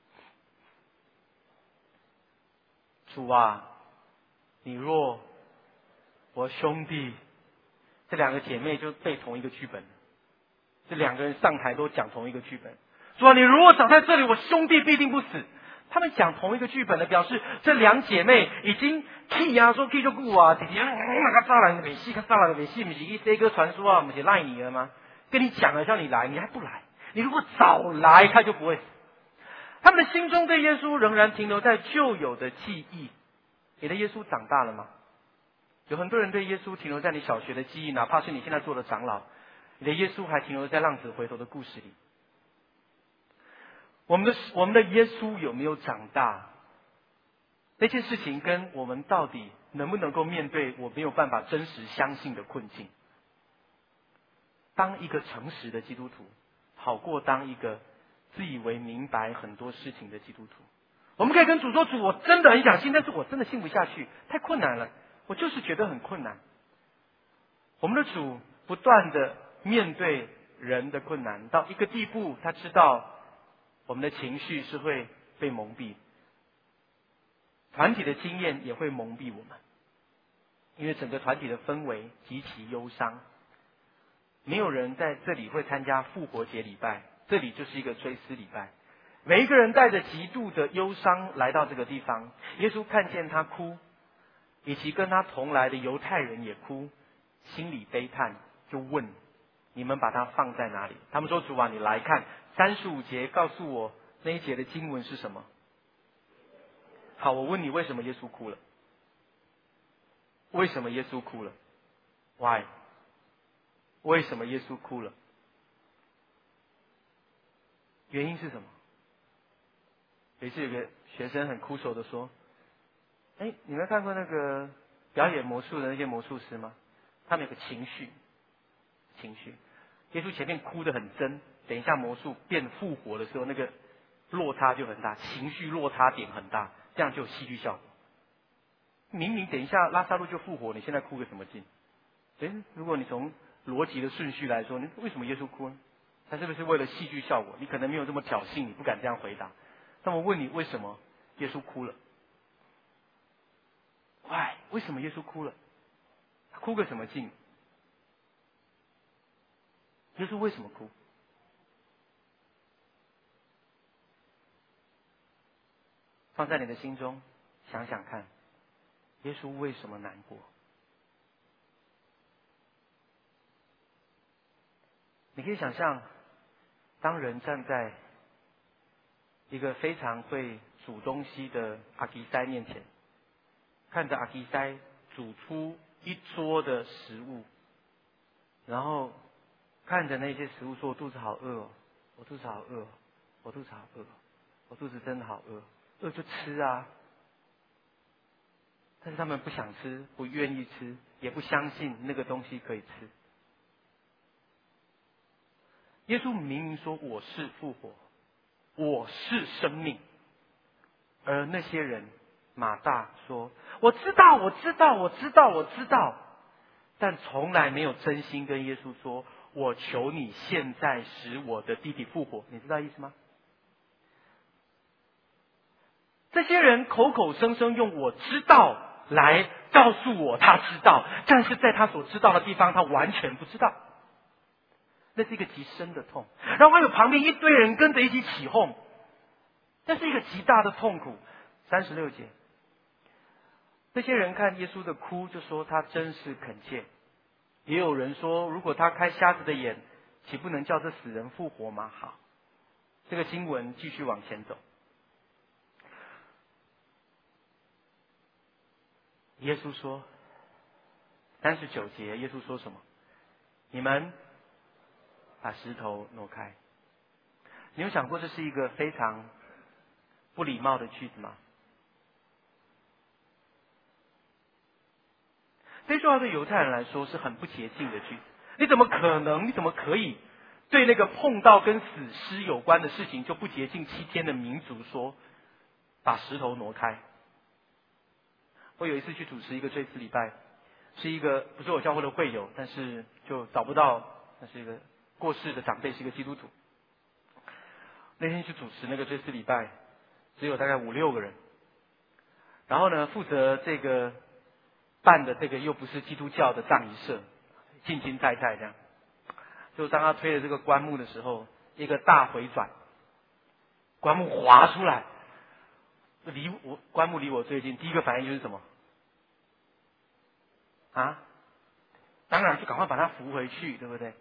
主啊，你若我兄弟。这两个姐妹就背同一个剧本，这两个人上台都讲同一个剧本。主啊，你如果长在这里，我兄弟必定不死。他们讲同一个剧本的，表示这两姐妹已经气啊，说气就顾啊，弟弟啊，那个炸人的美戏，看炸人的美戏，不是一 C 哥传说啊，不是赖你了吗？跟你讲了叫你来，你还不来？你如果早来，他就不会死。他们的心中对耶稣仍然停留在旧有的记忆。你的耶稣长大了吗？有很多人对耶稣停留在你小学的记忆，哪怕是你现在做的长老，你的耶稣还停留在浪子回头的故事里。我们的耶稣有没有长大？那件事情跟我们到底能不能够面对我没有办法真实相信的困境。当一个诚实的基督徒，好过当一个自以为明白很多事情的基督徒。我们可以跟主说：主，我真的很想信，但是我真的信不下去，太困难了。我就是觉得很困难。我们的主不断的面对人的困难，到一个地步，他知道我们的情绪是会被蒙蔽，团体的经验也会蒙蔽我们，因为整个团体的氛围极其忧伤。没有人在这里会参加复活节礼拜，这里就是一个追思礼拜。每一个人带着极度的忧伤来到这个地方，耶稣看见他哭，以及跟他同来的犹太人也哭，心里悲叹，就问：你们把它放在哪里？他们说：主啊，你来看。35节告诉我那一节的经文是什么？好，我问你，为什么耶稣哭了？为什么耶稣哭了 ？Why？ 为什么耶稣哭了？原因是什么？有一次有个学生很枯手的说：你们看过那个表演魔术的那些魔术师吗？他们有个情绪。耶稣前面哭得很真，等一下魔术变复活的时候，那个落差就很大，情绪落差点很大，这样就有戏剧效果。明明等一下拉撒路就复活，你现在哭个什么劲？如果你从逻辑的顺序来说，你为什么耶稣哭呢？他是不是为了戏剧效果？你可能没有这么挑衅，你不敢这样回答。那么问你，为什么耶稣哭了？为什么耶稣哭了？他哭个什么劲？耶稣为什么哭？放在你的心中想想看，耶稣为什么难过？你可以想象，当人站在一个非常会煮东西的阿基塞面前，看着阿基塞煮出一桌的食物，然后看着那些食物说：我肚子好饿哦，我肚子好饿，我肚子好饿，我肚子真的好饿，饿就吃啊。但是他们不想吃，不愿意吃，也不相信那个东西可以吃。 耶稣明明说我是复活，我是生命，而那些人马大说我知道我知道我知道我知道，但从来没有真心跟耶稣说我求你现在使我的弟弟复活。你知道意思吗？这些人口口声声用我知道来告诉我他知道，但是在他所知道的地方他完全不知道，那是一个极深的痛。然后还有旁边一堆人跟着一起起哄，那是一个极大的痛苦。36节，这些人看耶稣的哭就说他真是恳切，也有人说如果他开瞎子的眼，岂不能叫这死人复活吗？好，这个经文继续往前走。耶稣说，39节，耶稣说什么？你们把石头挪开。你有想过这是一个非常不礼貌的句子吗？这句话对犹太人来说是很不洁净的句子。你怎么可以对那个碰到跟死尸有关的事情就不洁净7天的民族说把石头挪开？我有一次去主持一个追思礼拜，是一个不是我教会的会友，但是就找不到，那是一个过世的长辈，是一个基督徒。那天去主持那个追思礼拜，只有大概5、6个人。然后呢，负责这个办的这个又不是基督教的葬仪社，敬敬太太这样。就当他推了这个棺木的时候，一个大回转，棺木滑出来，棺木离我最近，第一个反应就是什么？啊？当然就赶快把他扶回去，对不对？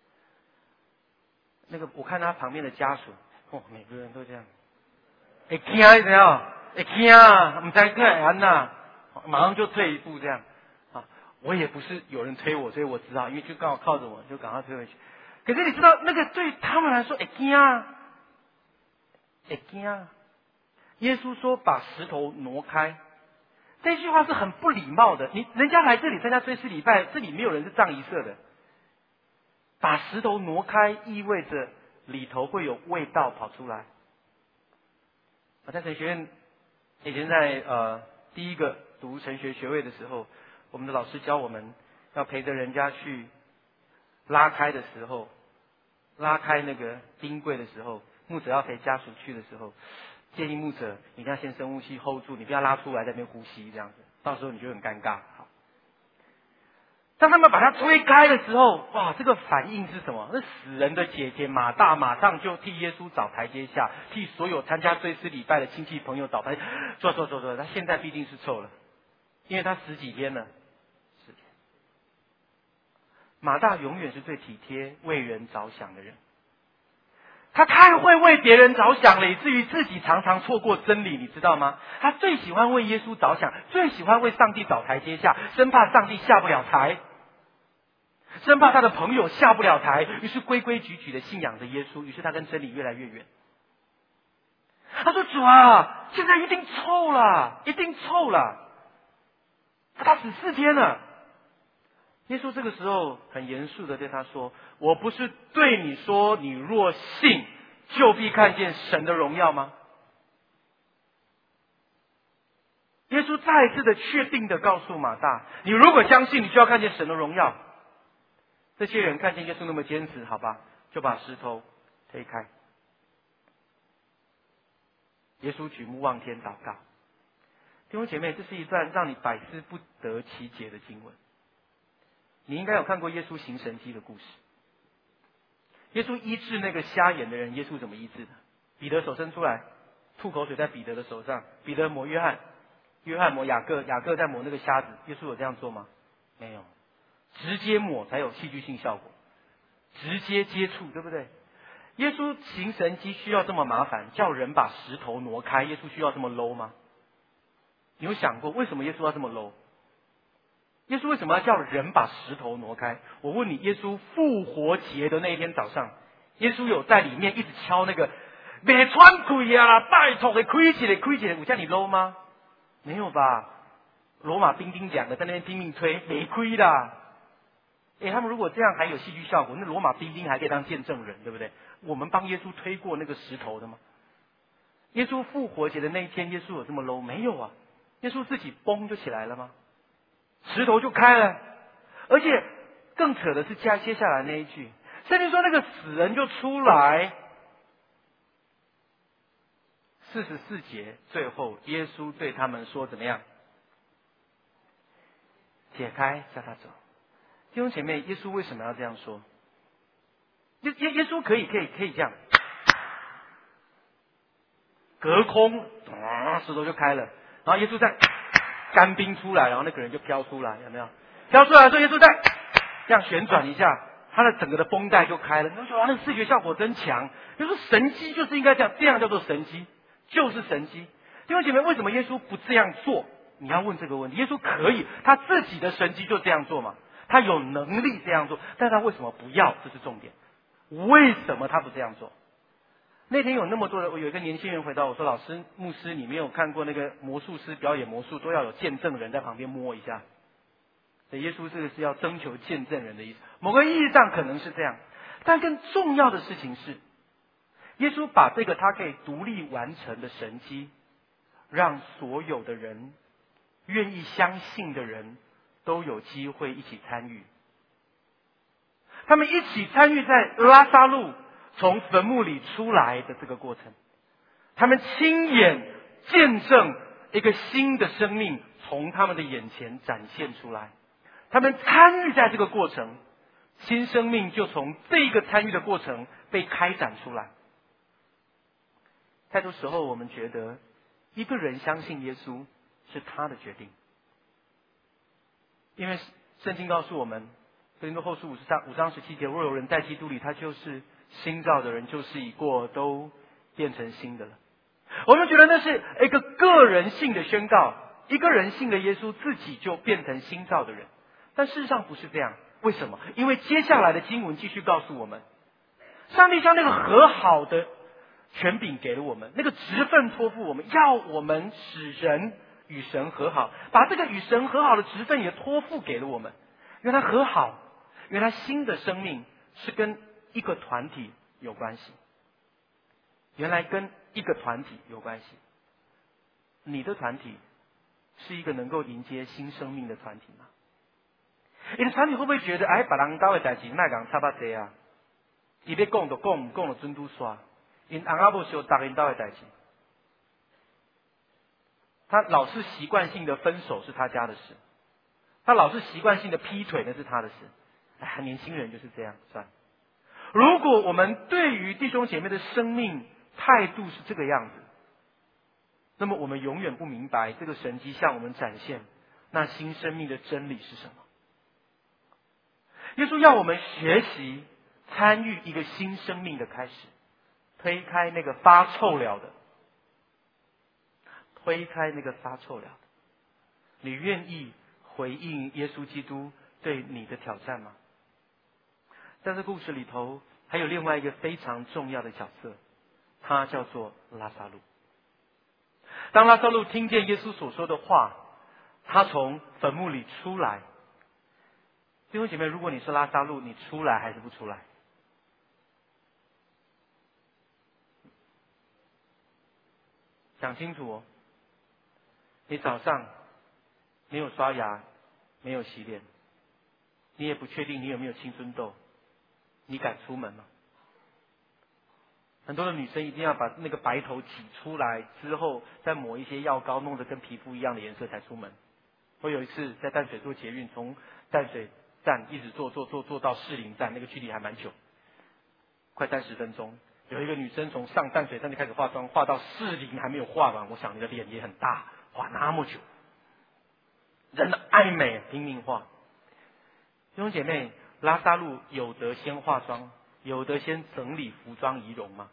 那个我看他旁边的家属，每个人都这样，会惊一下，会惊啊，不知道会安呐，马上就退一步这样。啊，我也不是有人推我，所以我知道，因为就刚好靠着我，就赶快推回去。可是你知道，那个对他们来说会惊啊，会惊啊。耶稣说把石头挪开，这句话是很不礼貌的。人家来这里参加追思礼拜，这里没有人是葬仪社的。把石头挪开意味着里头会有味道跑出来。我在神学院以前在第一个读神学学位的时候，我们的老师教我们要陪着人家去拉开的时候，拉开那个冰柜的时候，牧者要陪家属去的时候，建议牧者你一定要先深呼吸 hold 住，你不要拉出来在那边呼吸这样子，到时候你就很尴尬。好，当他们把它推开的时候，哇，这个反应是什么？那死人的姐姐马大马上就替耶稣找台阶下，替所有参加追思礼拜的亲戚朋友找台阶，坐，他现在必定是臭了，因为他10几天了。是，马大永远是最体贴为人着想的人。他太会为别人着想了，以至于自己常常错过真理，你知道吗？他最喜欢为耶稣着想，最喜欢为上帝找台阶下，生怕上帝下不了台，生怕他的朋友下不了台，于是规规矩矩的信仰着耶稣，于是他跟真理越来越远。他说：“主啊，现在一定臭了，一定臭了，他死4天了。”耶稣这个时候很严肃的对他说：“我不是对你说，你若信，就必看见神的荣耀吗？”耶稣再一次的确定的告诉马大：“你如果相信，你就要看见神的荣耀。”这些人看见耶稣那么坚持，好吧，就把石头推开。耶稣举目望天祷告。弟兄姐妹，这是一段让你百思不得其解的经文。你应该有看过耶稣行神迹的故事。耶稣医治那个瞎眼的人，耶稣怎么医治的？彼得手伸出来，吐口水在彼得的手上，彼得抹约翰，约翰抹雅各，雅各在抹那个瞎子。耶稣有这样做吗？没有，直接抹才有戏剧性效果，直接接触，对不对？耶稣行神迹需要这么麻烦，叫人把石头挪开，耶稣需要这么 low 吗？你有想过为什么耶稣要这么 low？耶稣为什么要叫人把石头挪开？我问你，耶稣复活节的那一天早上，耶稣有在里面一直敲那个没穿开啊，拜托给开起来，开起来，我叫你 low 吗？没有吧？罗马兵丁2个在那边拼命推，没亏啦。 他们如果这样还有戏剧效果，那罗马兵丁还可以当见证人，对不对？我们帮耶稣推过那个石头的吗？耶稣复活节的那一天，耶稣有这么 low？ 没有啊，耶稣自己嘣就起来了吗？石头就开了，而且更扯的是接下来那一句，圣经说那个死人就出来。44节最后，耶稣对他们说怎么样？解开，叫他走。弟兄姐妹，耶稣为什么要这样说？耶稣可以这样，隔空，石头就开了，然后耶稣再干冰出来，然后那个人就飘出来，有没有？飘出来的时候，耶稣再这样旋转一下，他的整个的绷带就开了。你就说那个视觉效果真强。就说神迹就是应该这样，这样叫做神迹，就是神迹。弟兄姐妹，为什么耶稣不这样做？你要问这个问题。耶稣可以，他自己的神迹就这样做嘛，他有能力这样做，但他为什么不要？这是重点。为什么他不这样做？那天有那么多人，有一个年轻人回答我说：“老师、牧师，你没有看过那个魔术师表演魔术，都要有见证人在旁边摸一下。”所以耶稣这个是要征求见证人的意思。某个意义上可能是这样，但更重要的事情是，耶稣把这个他可以独立完成的神迹，让所有的人愿意相信的人都有机会一起参与。他们一起参与在拉撒路从坟墓里出来的这个过程，他们亲眼见证一个新的生命从他们的眼前展现出来，他们参与在这个过程，新生命就从这个参与的过程被开展出来。太多时候我们觉得一个人相信耶稣是他的决定，因为圣经告诉我们，哥林多后书5章17节，若有人在基督里，他就是新造的人，旧事已过，都变成新的了。我们觉得那是一个个人性的宣告，一个人信了耶稣，自己就变成新造的人。但事实上不是这样。为什么？因为接下来的经文继续告诉我们，上帝将那个和好的权柄给了我们，那个职分托付我们，要我们使人与神和好，把这个与神和好的职分也托付给了我们。原来和好，原来新的生命是跟一个团体有关系，原来跟一个团体有关系。你的团体是一个能够迎接新生命的团体吗？你的团体会不会觉得，别人家的代志卖讲差不多啊？伊要讲就讲，不讲就准拄煞。因翁仔某想答应家的代志，他老是习惯性的分手是他家的事，他老是习惯性的劈腿那是他的事。年轻人就是这样，算了。如果我们对于弟兄姐妹的生命态度是这个样子，那么我们永远不明白这个神迹向我们展现那新生命的真理是什么。耶稣要我们学习参与一个新生命的开始，推开那个发臭了的，推开那个发臭了的。你愿意回应耶稣基督对你的挑战吗？在这故事里头还有另外一个非常重要的角色，他叫做拉撒路。当拉撒路听见耶稣所说的话，他从坟墓里出来。弟兄姐妹，如果你是拉撒路，你出来还是不出来？想清楚哦。你早上没有刷牙，没有洗脸，你也不确定你有没有青春痘，你敢出门吗？很多的女生一定要把那个白头挤出来之后，再抹一些药膏，弄得跟皮肤一样的颜色才出门。我有一次在淡水坐捷运，从淡水站一直坐到士林站，那个距离还蛮久，快30分钟。有一个女生从上淡水站就开始化妆，化到士林还没有化完。我想你的脸也很大，化那么久，人的爱美拼命化。弟兄姐妹，拉撒路有得先化妆，有得先整理服装仪容吗？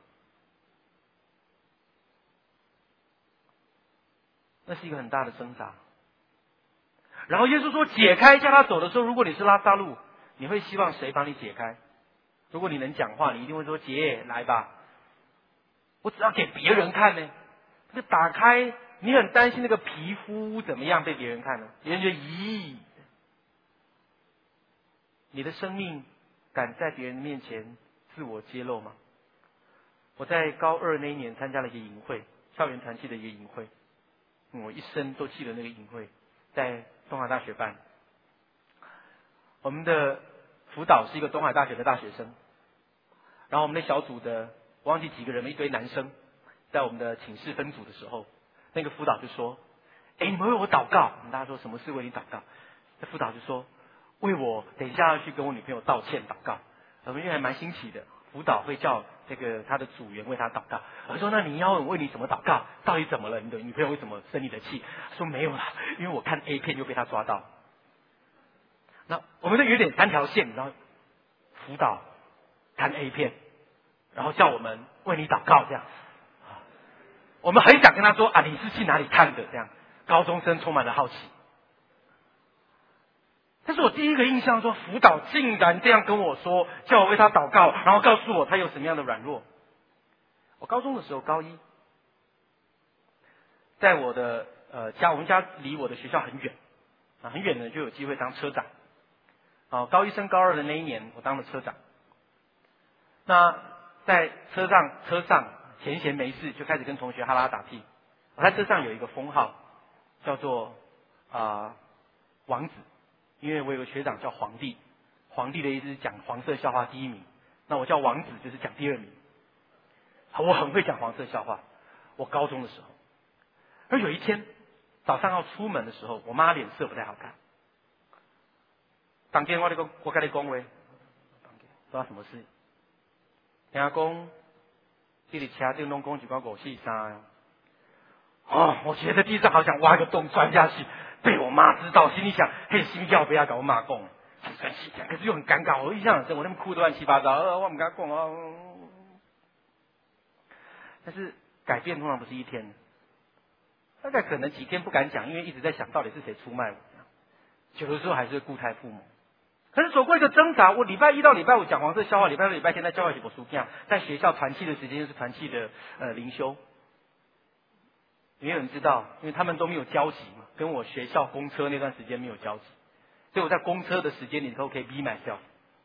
那是一个很大的挣扎。然后耶稣说解开，叫他走的时候，如果你是拉撒路，你会希望谁帮你解开？如果你能讲话，你一定会说姐来吧。我只要给别人看呢，就打开，你很担心那个皮肤怎么样被别人看呢？别人觉得咦， 你的生命敢在别人面前自我揭露吗？我在高二那一年参加了一个营会，校园团契的一个营会，我一生都记得那个营会，在东海大学办。我们的辅导是一个东海大学的大学生，然后我们的小组的我忘记几个人了，一堆男生，在我们的寝室分组的时候，那个辅导就说：“你们为我祷告。”我们大家说什么事为你祷告？那辅导就说：“为我等一下要去跟我女朋友道歉祷告。”我们因为还蛮新奇的，辅导会叫这个他的组员为他祷告。我说：“那你要为你怎么祷告？到底怎么了？你的女朋友为什么生你的气？”他说：“没有啦，因为我看 A 片就被他抓到。”那我们就有点三条线，然后辅导看 A 片，然后叫我们为你祷告这样。我们很想跟他说啊，你是去哪里看的？这样，高中生充满了好奇。但是我第一个印象说，辅导竟然这样跟我说，叫我为他祷告，然后告诉我他有什么样的软弱。我高中的时候，高一，在我的家，我们家离我的学校很远，很远呢就有机会当车长。高一升高二的那一年，我当了车长。那在车上闲闲没事，就开始跟同学哈拉打屁。我在车上有一个封号，叫做王子，因为我有个学长叫皇帝，皇帝的意思是讲黄色笑话第一名，那我叫王子就是讲第二名。我很会讲黄色笑话，我高中的时候。而有一天早上要出门的时候，我妈脸色不太好看。当天我跟你讲话，发生什么事？听讲这里车顶拢讲一寡543。我觉得地上好想挖一个洞钻下去，被我妈知道，心里想：嘿，心叫不要跟我妈讲，很生气，可是又很尴尬。我印象很深，我那边哭得乱七八糟，我不敢讲啊。但是改变通常不是一天，大概可能几天不敢讲，因为一直在想到底是谁出卖我。有的时候还是会固态父母。可是走过一个挣扎，我礼拜一到礼拜五讲黄色笑话，礼拜六礼拜天在教会写书这样，在学校团契的时间就是团契的灵修。没有人知道，因为他们都没有交集嘛，跟我学校公车那段时间没有交集，所以我在公车的时间里头可以 be myself。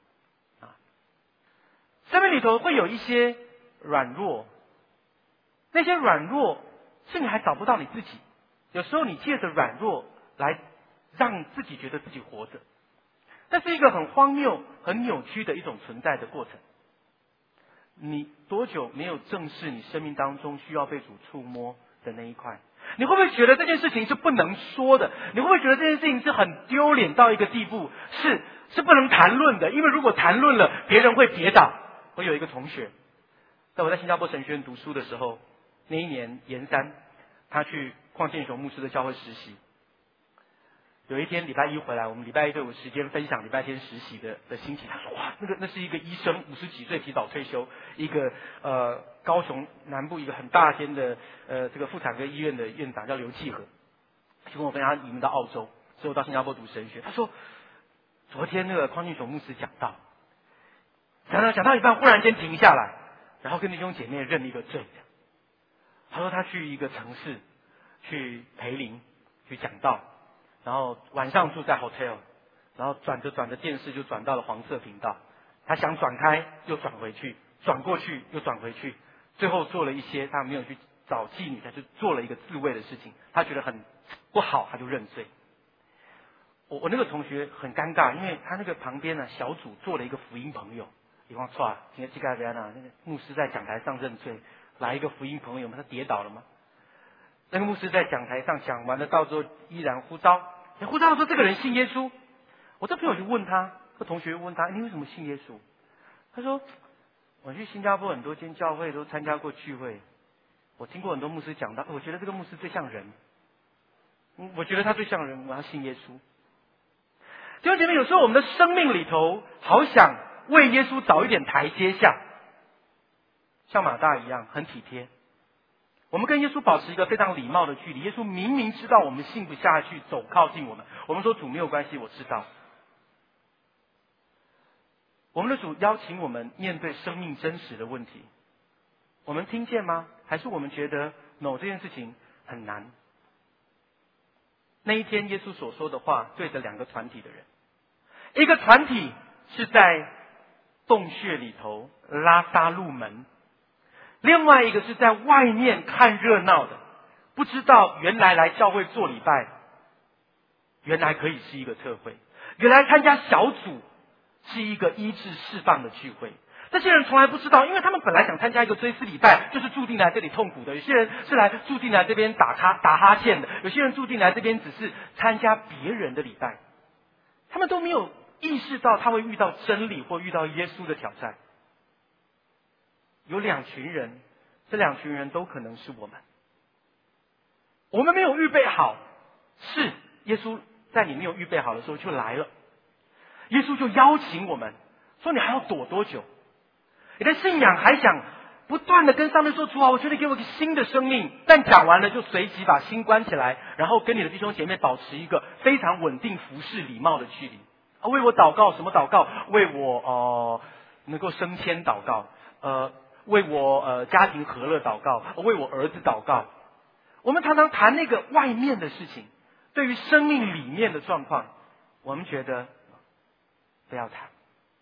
生命里头会有一些软弱，那些软弱是你还找不到你自己，有时候你借着软弱来让自己觉得自己活着。这是一个很荒谬、很扭曲的一种存在的过程。你多久没有正视你生命当中需要被主触摸的那一块？你会不会觉得这件事情是不能说的？你会不会觉得这件事情是很丢脸到一个地步，是不能谈论的？因为如果谈论了，别人会跌倒。我有一个同学，在我在新加坡神学院读书的时候，那一年研三，他去邝建雄牧师的教会实习。有一天礼拜一回来，我们礼拜一都有时间分享礼拜天实习的心情。他说：“哇，那是一个医生，50几岁提早退休，一个高雄南部一个很大间的这个妇产科医院的院长叫刘继和，就跟我分享他移民到澳洲，之后到新加坡读神学。他说，昨天那个邝建雄牧师讲到一半，忽然间停下来，然后跟弟兄姐妹认一个罪。他说他去一个城市去培灵去讲道。”然后晚上住在 hotel， 然后转着电视就转到了黄色频道，他想转开又转回去，转过去又转回去，最后做了一些他没有去找妓女，他就做了一个自卫的事情，他觉得很不好，他就认罪。我那个同学很尴尬，因为他那个旁边呢小组做了一个福音朋友，你看错，今天这个那个牧师在讲台上认罪，来一个福音朋友，他跌倒了吗？那个牧师在讲台上讲完了道之后，依然呼召说这个人信耶稣。我这朋友就问他，和同学问他，你为什么信耶稣？他说，我去新加坡很多间教会都参加过聚会，我听过很多牧师讲到，我觉得这个牧师最像人，我觉得他最像人，我要信耶稣。弟兄姐妹，有时候我们的生命里头好想为耶稣找一点台阶下，像马大一样很体贴。我们跟耶稣保持一个非常礼貌的距离，耶稣明明知道我们信不下去，走靠近我们，我们说主没有关系，我知道。我们的主邀请我们面对生命真实的问题，我们听见吗？还是我们觉得 no 这件事情很难？那一天耶稣所说的话对着两个团体的人，一个团体是在洞穴里头拉撒路门，另外一个是在外面看热闹的，不知道原来来教会做礼拜，原来可以是一个特会，原来参加小组是一个医治释放的聚会。这些人从来不知道，因为他们本来想参加一个追思礼拜，就是注定来这里痛苦的。有些人是来注定来这边打哈欠的，有些人注定来这边只是参加别人的礼拜。他们都没有意识到他会遇到真理或遇到耶稣的挑战。有两群人，这两群人都可能是我们。我们没有预备好，是耶稣在你没有预备好的时候就来了。耶稣就邀请我们说：“你还要躲多久？你的信仰还想不断的跟上面说，主啊，我觉得给我一个新的生命。”但讲完了就随即把心关起来，然后跟你的弟兄姐妹保持一个非常稳定、服侍、礼貌的距离。为我祷告，什么祷告？为我能够升迁祷告，为我家庭和乐祷告，为我儿子祷告。我们常常谈那个外面的事情，对于生命里面的状况，我们觉得不要谈。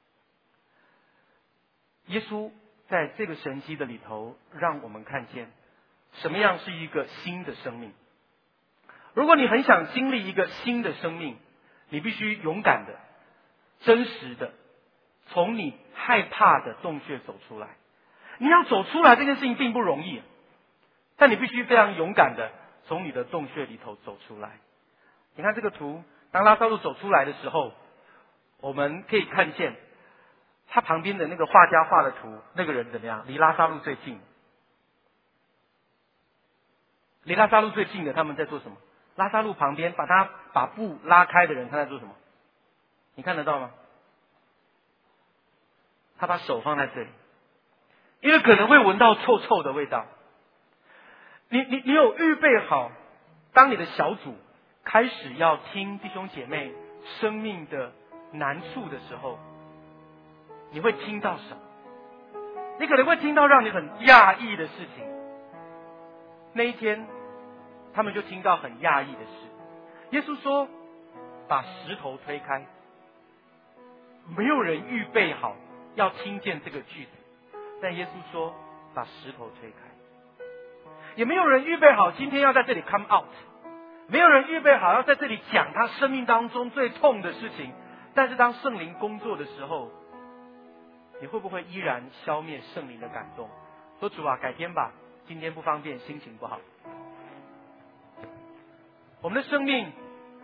耶稣在这个神迹的里头，让我们看见什么样是一个新的生命。如果你很想经历一个新的生命，你必须勇敢的、真实的从你害怕的洞穴走出来。你要走出来这件事情并不容易，但你必须非常勇敢的从你的洞穴里头走出来。你看这个图，当拉撒路走出来的时候，我们可以看见他旁边的那个画家画的图，那个人怎么样？离拉撒路最近，离拉撒路最近的他们在做什么？拉撒路旁边把布拉开的人他在做什么？你看得到吗？他把手放在这里，因为可能会闻到臭臭的味道。你有预备好，当你的小组开始要听弟兄姐妹生命的难处的时候，你会听到什么？你可能会听到让你很讶异的事情。那一天他们就听到很讶异的事。耶稣说把石头推开，没有人预备好要听见这个句子，但耶稣说把石头推开。也没有人预备好今天要在这里 come out， 没有人预备好要在这里讲他生命当中最痛的事情。但是当圣灵工作的时候，你会不会依然消灭圣灵的感动，说主啊，改天吧，今天不方便，心情不好。我们的生命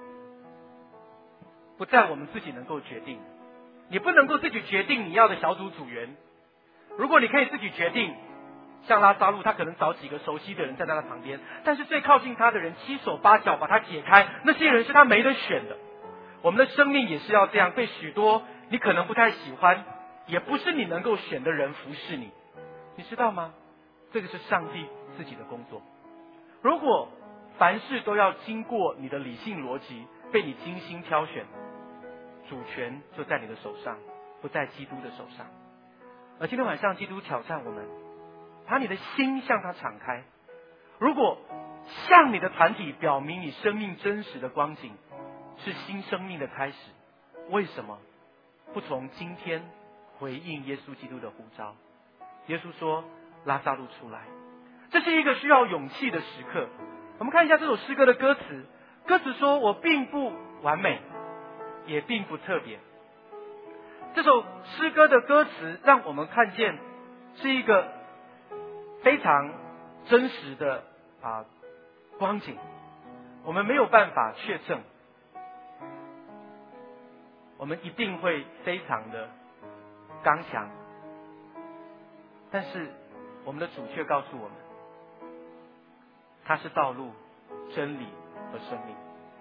不在我们自己能够决定，你不能够自己决定你要的小组组员。如果你可以自己决定，像拉撒路他可能找几个熟悉的人站在他旁边，但是最靠近他的人七手八脚把他解开，那些人是他没得选的。我们的生命也是要这样，被许多你可能不太喜欢，也不是你能够选的人服侍你，你知道吗？这个是上帝自己的工作。如果凡事都要经过你的理性逻辑，被你精心挑选，主权就在你的手上，不在基督的手上。而今天晚上基督挑战我们，把你的心向他敞开。如果向你的团体表明你生命真实的光景是新生命的开始，为什么不从今天回应耶稣基督的呼召？耶稣说拉撒路出来，这是一个需要勇气的时刻。我们看一下这首诗歌的歌词，歌词说我并不完美，也并不特别。这首诗歌的歌词让我们看见是一个非常真实的光景，我们没有办法确证，我们一定会非常的刚强，但是我们的主却告诉我们，他是道路、真理和生命。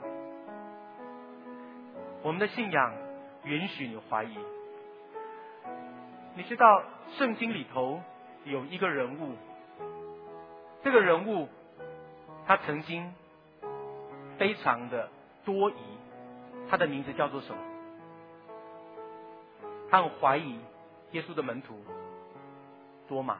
我们的信仰允许你怀疑。你知道圣经里头有一个人物，这个人物他曾经非常的多疑，他的名字叫做什么？他很怀疑耶稣的门徒多马。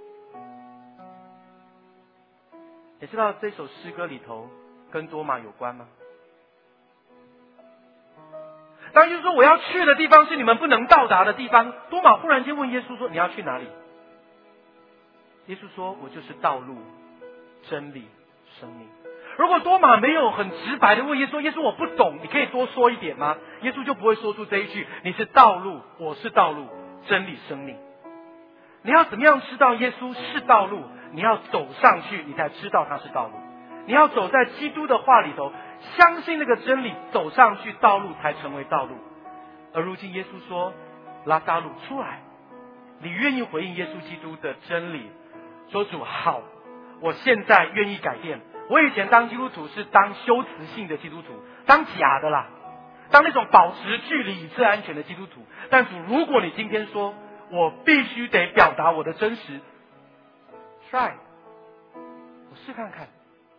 你知道这首诗歌里头跟多马有关吗？ 当耶稣说我要去的地方是你们不能到达的地方，多马忽然间问耶稣说你要去哪里？耶稣说我就是道路、真理、生命。如果多马没有很直白的问耶稣，耶稣我不懂，你可以多说一点吗？耶稣就不会说出这一句，你是道路，我是道路，真理、生命。你要怎么样知道耶稣是道路？你要走上去，你才知道他是道路。你要走在基督的话里头，相信那个真理，走上去，道路才成为道路。而如今耶稣说，拉撒路出来，你愿意回应耶稣基督的真理，说主好，我现在愿意改变。我以前当基督徒是当修辞性的基督徒，当假的啦，当那种保持距离以自安全的基督徒。但主，如果你今天说我必须得表达我的真实 ，try， 我试看看。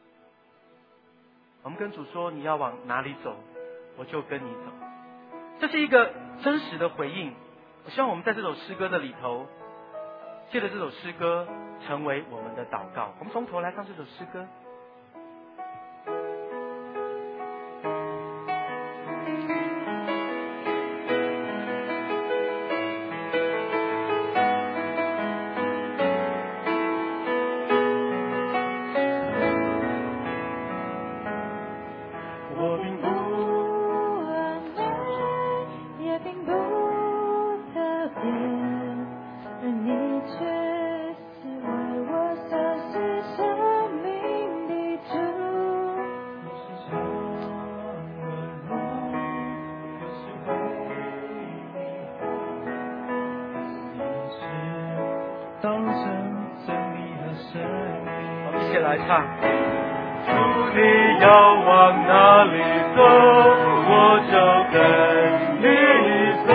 我们跟主说你要往哪里走，我就跟你走。这是一个真实的回应。我希望我们在这首诗歌的里头，借着这首诗歌成为我们的祷告。我们从头来唱这首诗歌。一起来唱。主你要往哪里走，我就跟你走，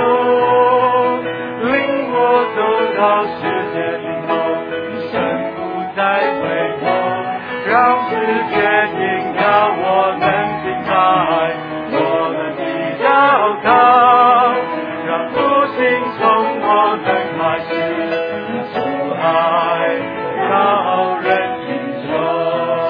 领我走到世界尽头，一生不再回头，让世界听到我们敬拜我们的祷告，让复兴从我们开始，主爱到人心中。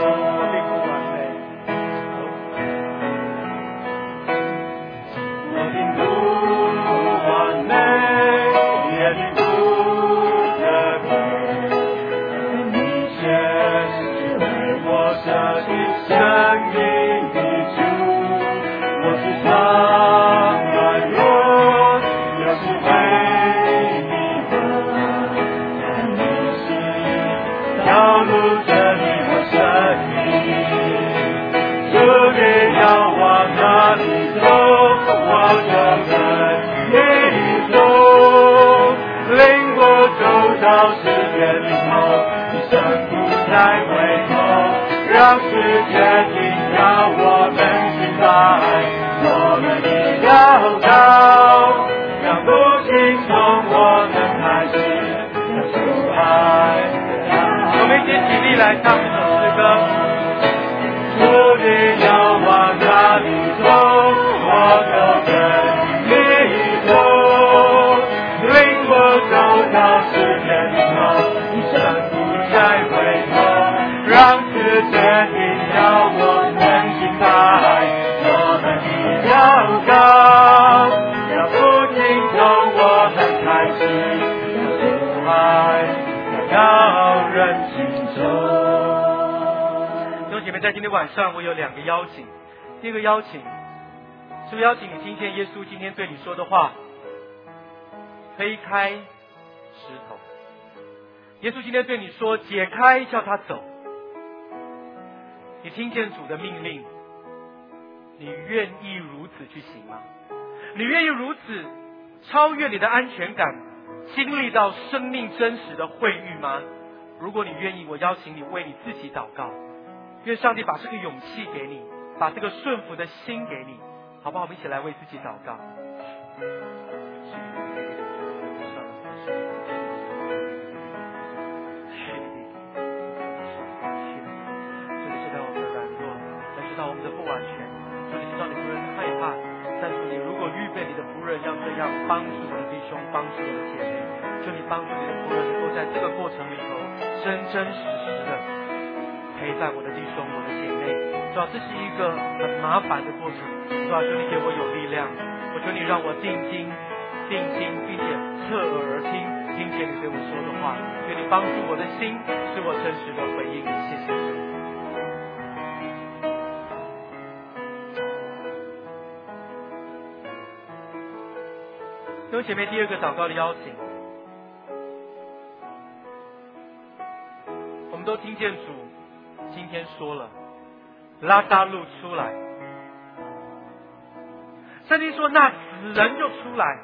到世界里头，一生不再回头，让世界听到我们敬拜我们的祷告，让复兴从我们开始，让主爱。我们一起起立来唱这首诗歌。主你要往哪里走，我就跟你走，领我走到世界里头，一生不再回头，让世界听到我们敬拜我们的祷告，让复兴从我们开始，让主爱到人心中。弟兄姐妹，在今天晚上我有两个邀请。第一个邀请是邀请你听见耶稣今天对你说的话，推开石头。耶稣今天对你说，解开，叫他走。你听见主的命令，你愿意如此去行吗？你愿意如此超越你的安全感，经历到生命真实的会遇吗？如果你愿意，我邀请你为你自己祷告，愿上帝把这个勇气给你，把这个顺服的心给你，好不好？我们一起来为自己祷告。要这样帮助我的弟兄，帮助我的姐妹，求你帮助你的仆人能够在这个过程里头真真实实的陪伴我的弟兄，我的姐妹。主要这是一个很麻烦的过程，主要求你给我有力量， 我求你让我定睛，并且侧耳而听，听见你对我说的话。愿你帮助我的心，使我真实的回应你。谢谢主。弟兄姐妹，第二个祷告的邀请，我们都听见主今天说了，拉撒路出来。圣经说那死人就出来。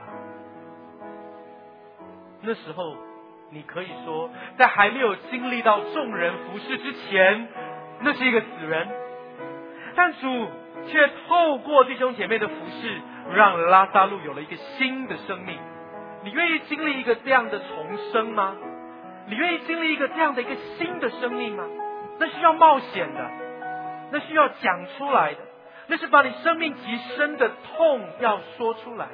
那时候你可以说，在还没有经历到众人服侍之前，那是一个死人，但主却透过弟兄姐妹的服侍，让拉撒路有了一个新的生命。你愿意经历一个这样的重生吗？你愿意经历一个这样的一个新的生命吗？那需要冒险的，那需要讲出来的，那是把你生命极深的痛要说出来。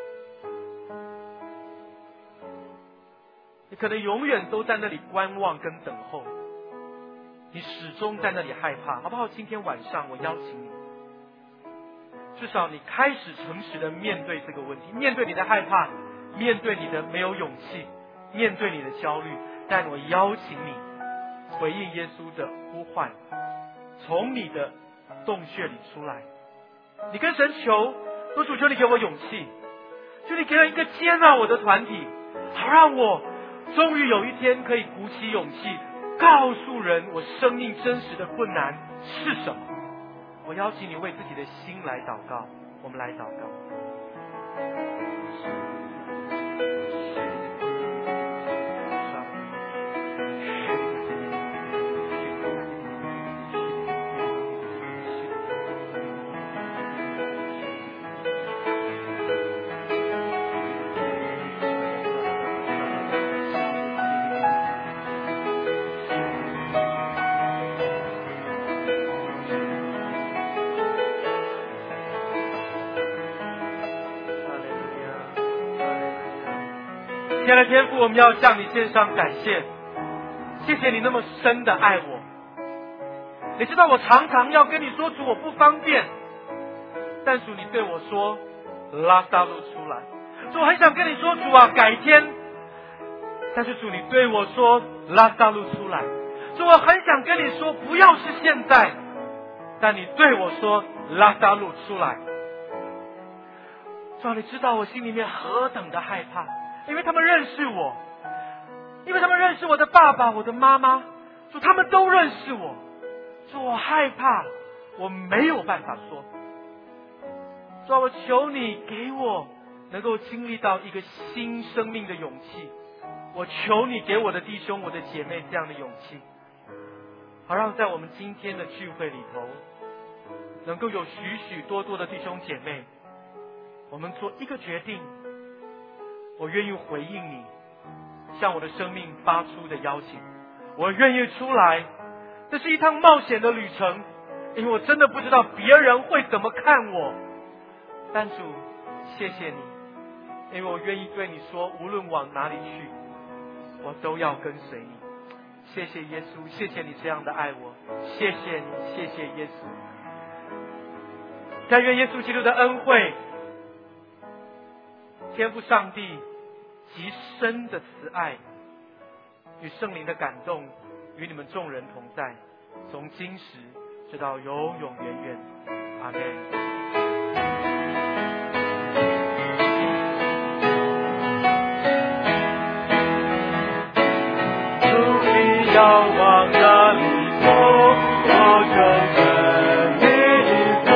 你可能永远都在那里观望跟等候，你始终在那里害怕，好不好？今天晚上我邀请你，至少你开始诚实的面对这个问题，面对你的害怕，面对你的没有勇气，面对你的焦虑，但我邀请你回应耶稣的呼唤，从你的洞穴里出来。你跟神求，说主，求你给我勇气，求你给我一个接纳我的团体，好让我终于有一天可以鼓起勇气，告诉人我生命真实的困难是什么。我邀请你为自己的心来祷告，我们来祷告。亲爱的天父，我们要向你献上感谢，谢谢你那么深的爱我。你知道我常常要跟你说，主，我不方便，但主你对我说拉撒路出来。主，我很想跟你说，主啊，改天，但是主你对我说拉撒路出来。主，我很想跟你说不要是现在，但你对我说拉撒路出来。主啊，你知道我心里面何等的害怕，因为他们认识我，因为他们认识我的爸爸，我的妈妈，主，他们都认识我。主，我害怕，我没有办法说。主，我求你给我能够经历到一个新生命的勇气。我求你给我的弟兄、我的姐妹这样的勇气，好让在我们今天的聚会里头，能够有许许多多的弟兄姐妹，我们做一个决定，我愿意回应你向我的生命发出的邀请，我愿意出来。这是一趟冒险的旅程，因为我真的不知道别人会怎么看我，但主，谢谢你，因为我愿意对你说，无论往哪里去，我都要跟随你。谢谢耶稣，谢谢你这样的爱我，谢谢你，谢谢耶稣。但愿耶稣基督的恩惠，天父上帝极深的慈爱与圣灵的感动，与你们众人同在，从今时直到永永远远。阿们。要往哪里走，我就跟你走。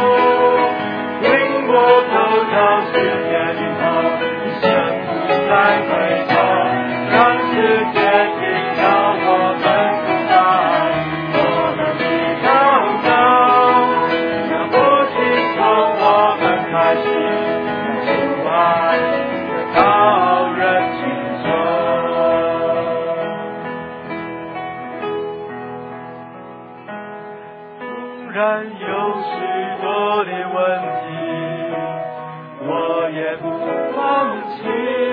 领我走到世界尽头，生不再回头，让世界听到我们呼喊，我们的祷告，让不是从我们开始，主爱到人群中。纵然有许多的问题，我也不放弃，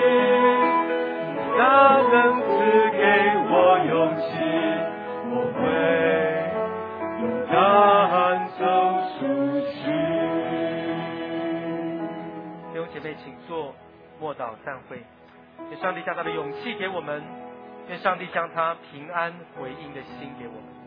他能赐给我勇气，我会勇敢走出去。 妹请坐，默祷散会。愿上帝将他的勇气给我们，愿上帝将他平安回应的心给我们。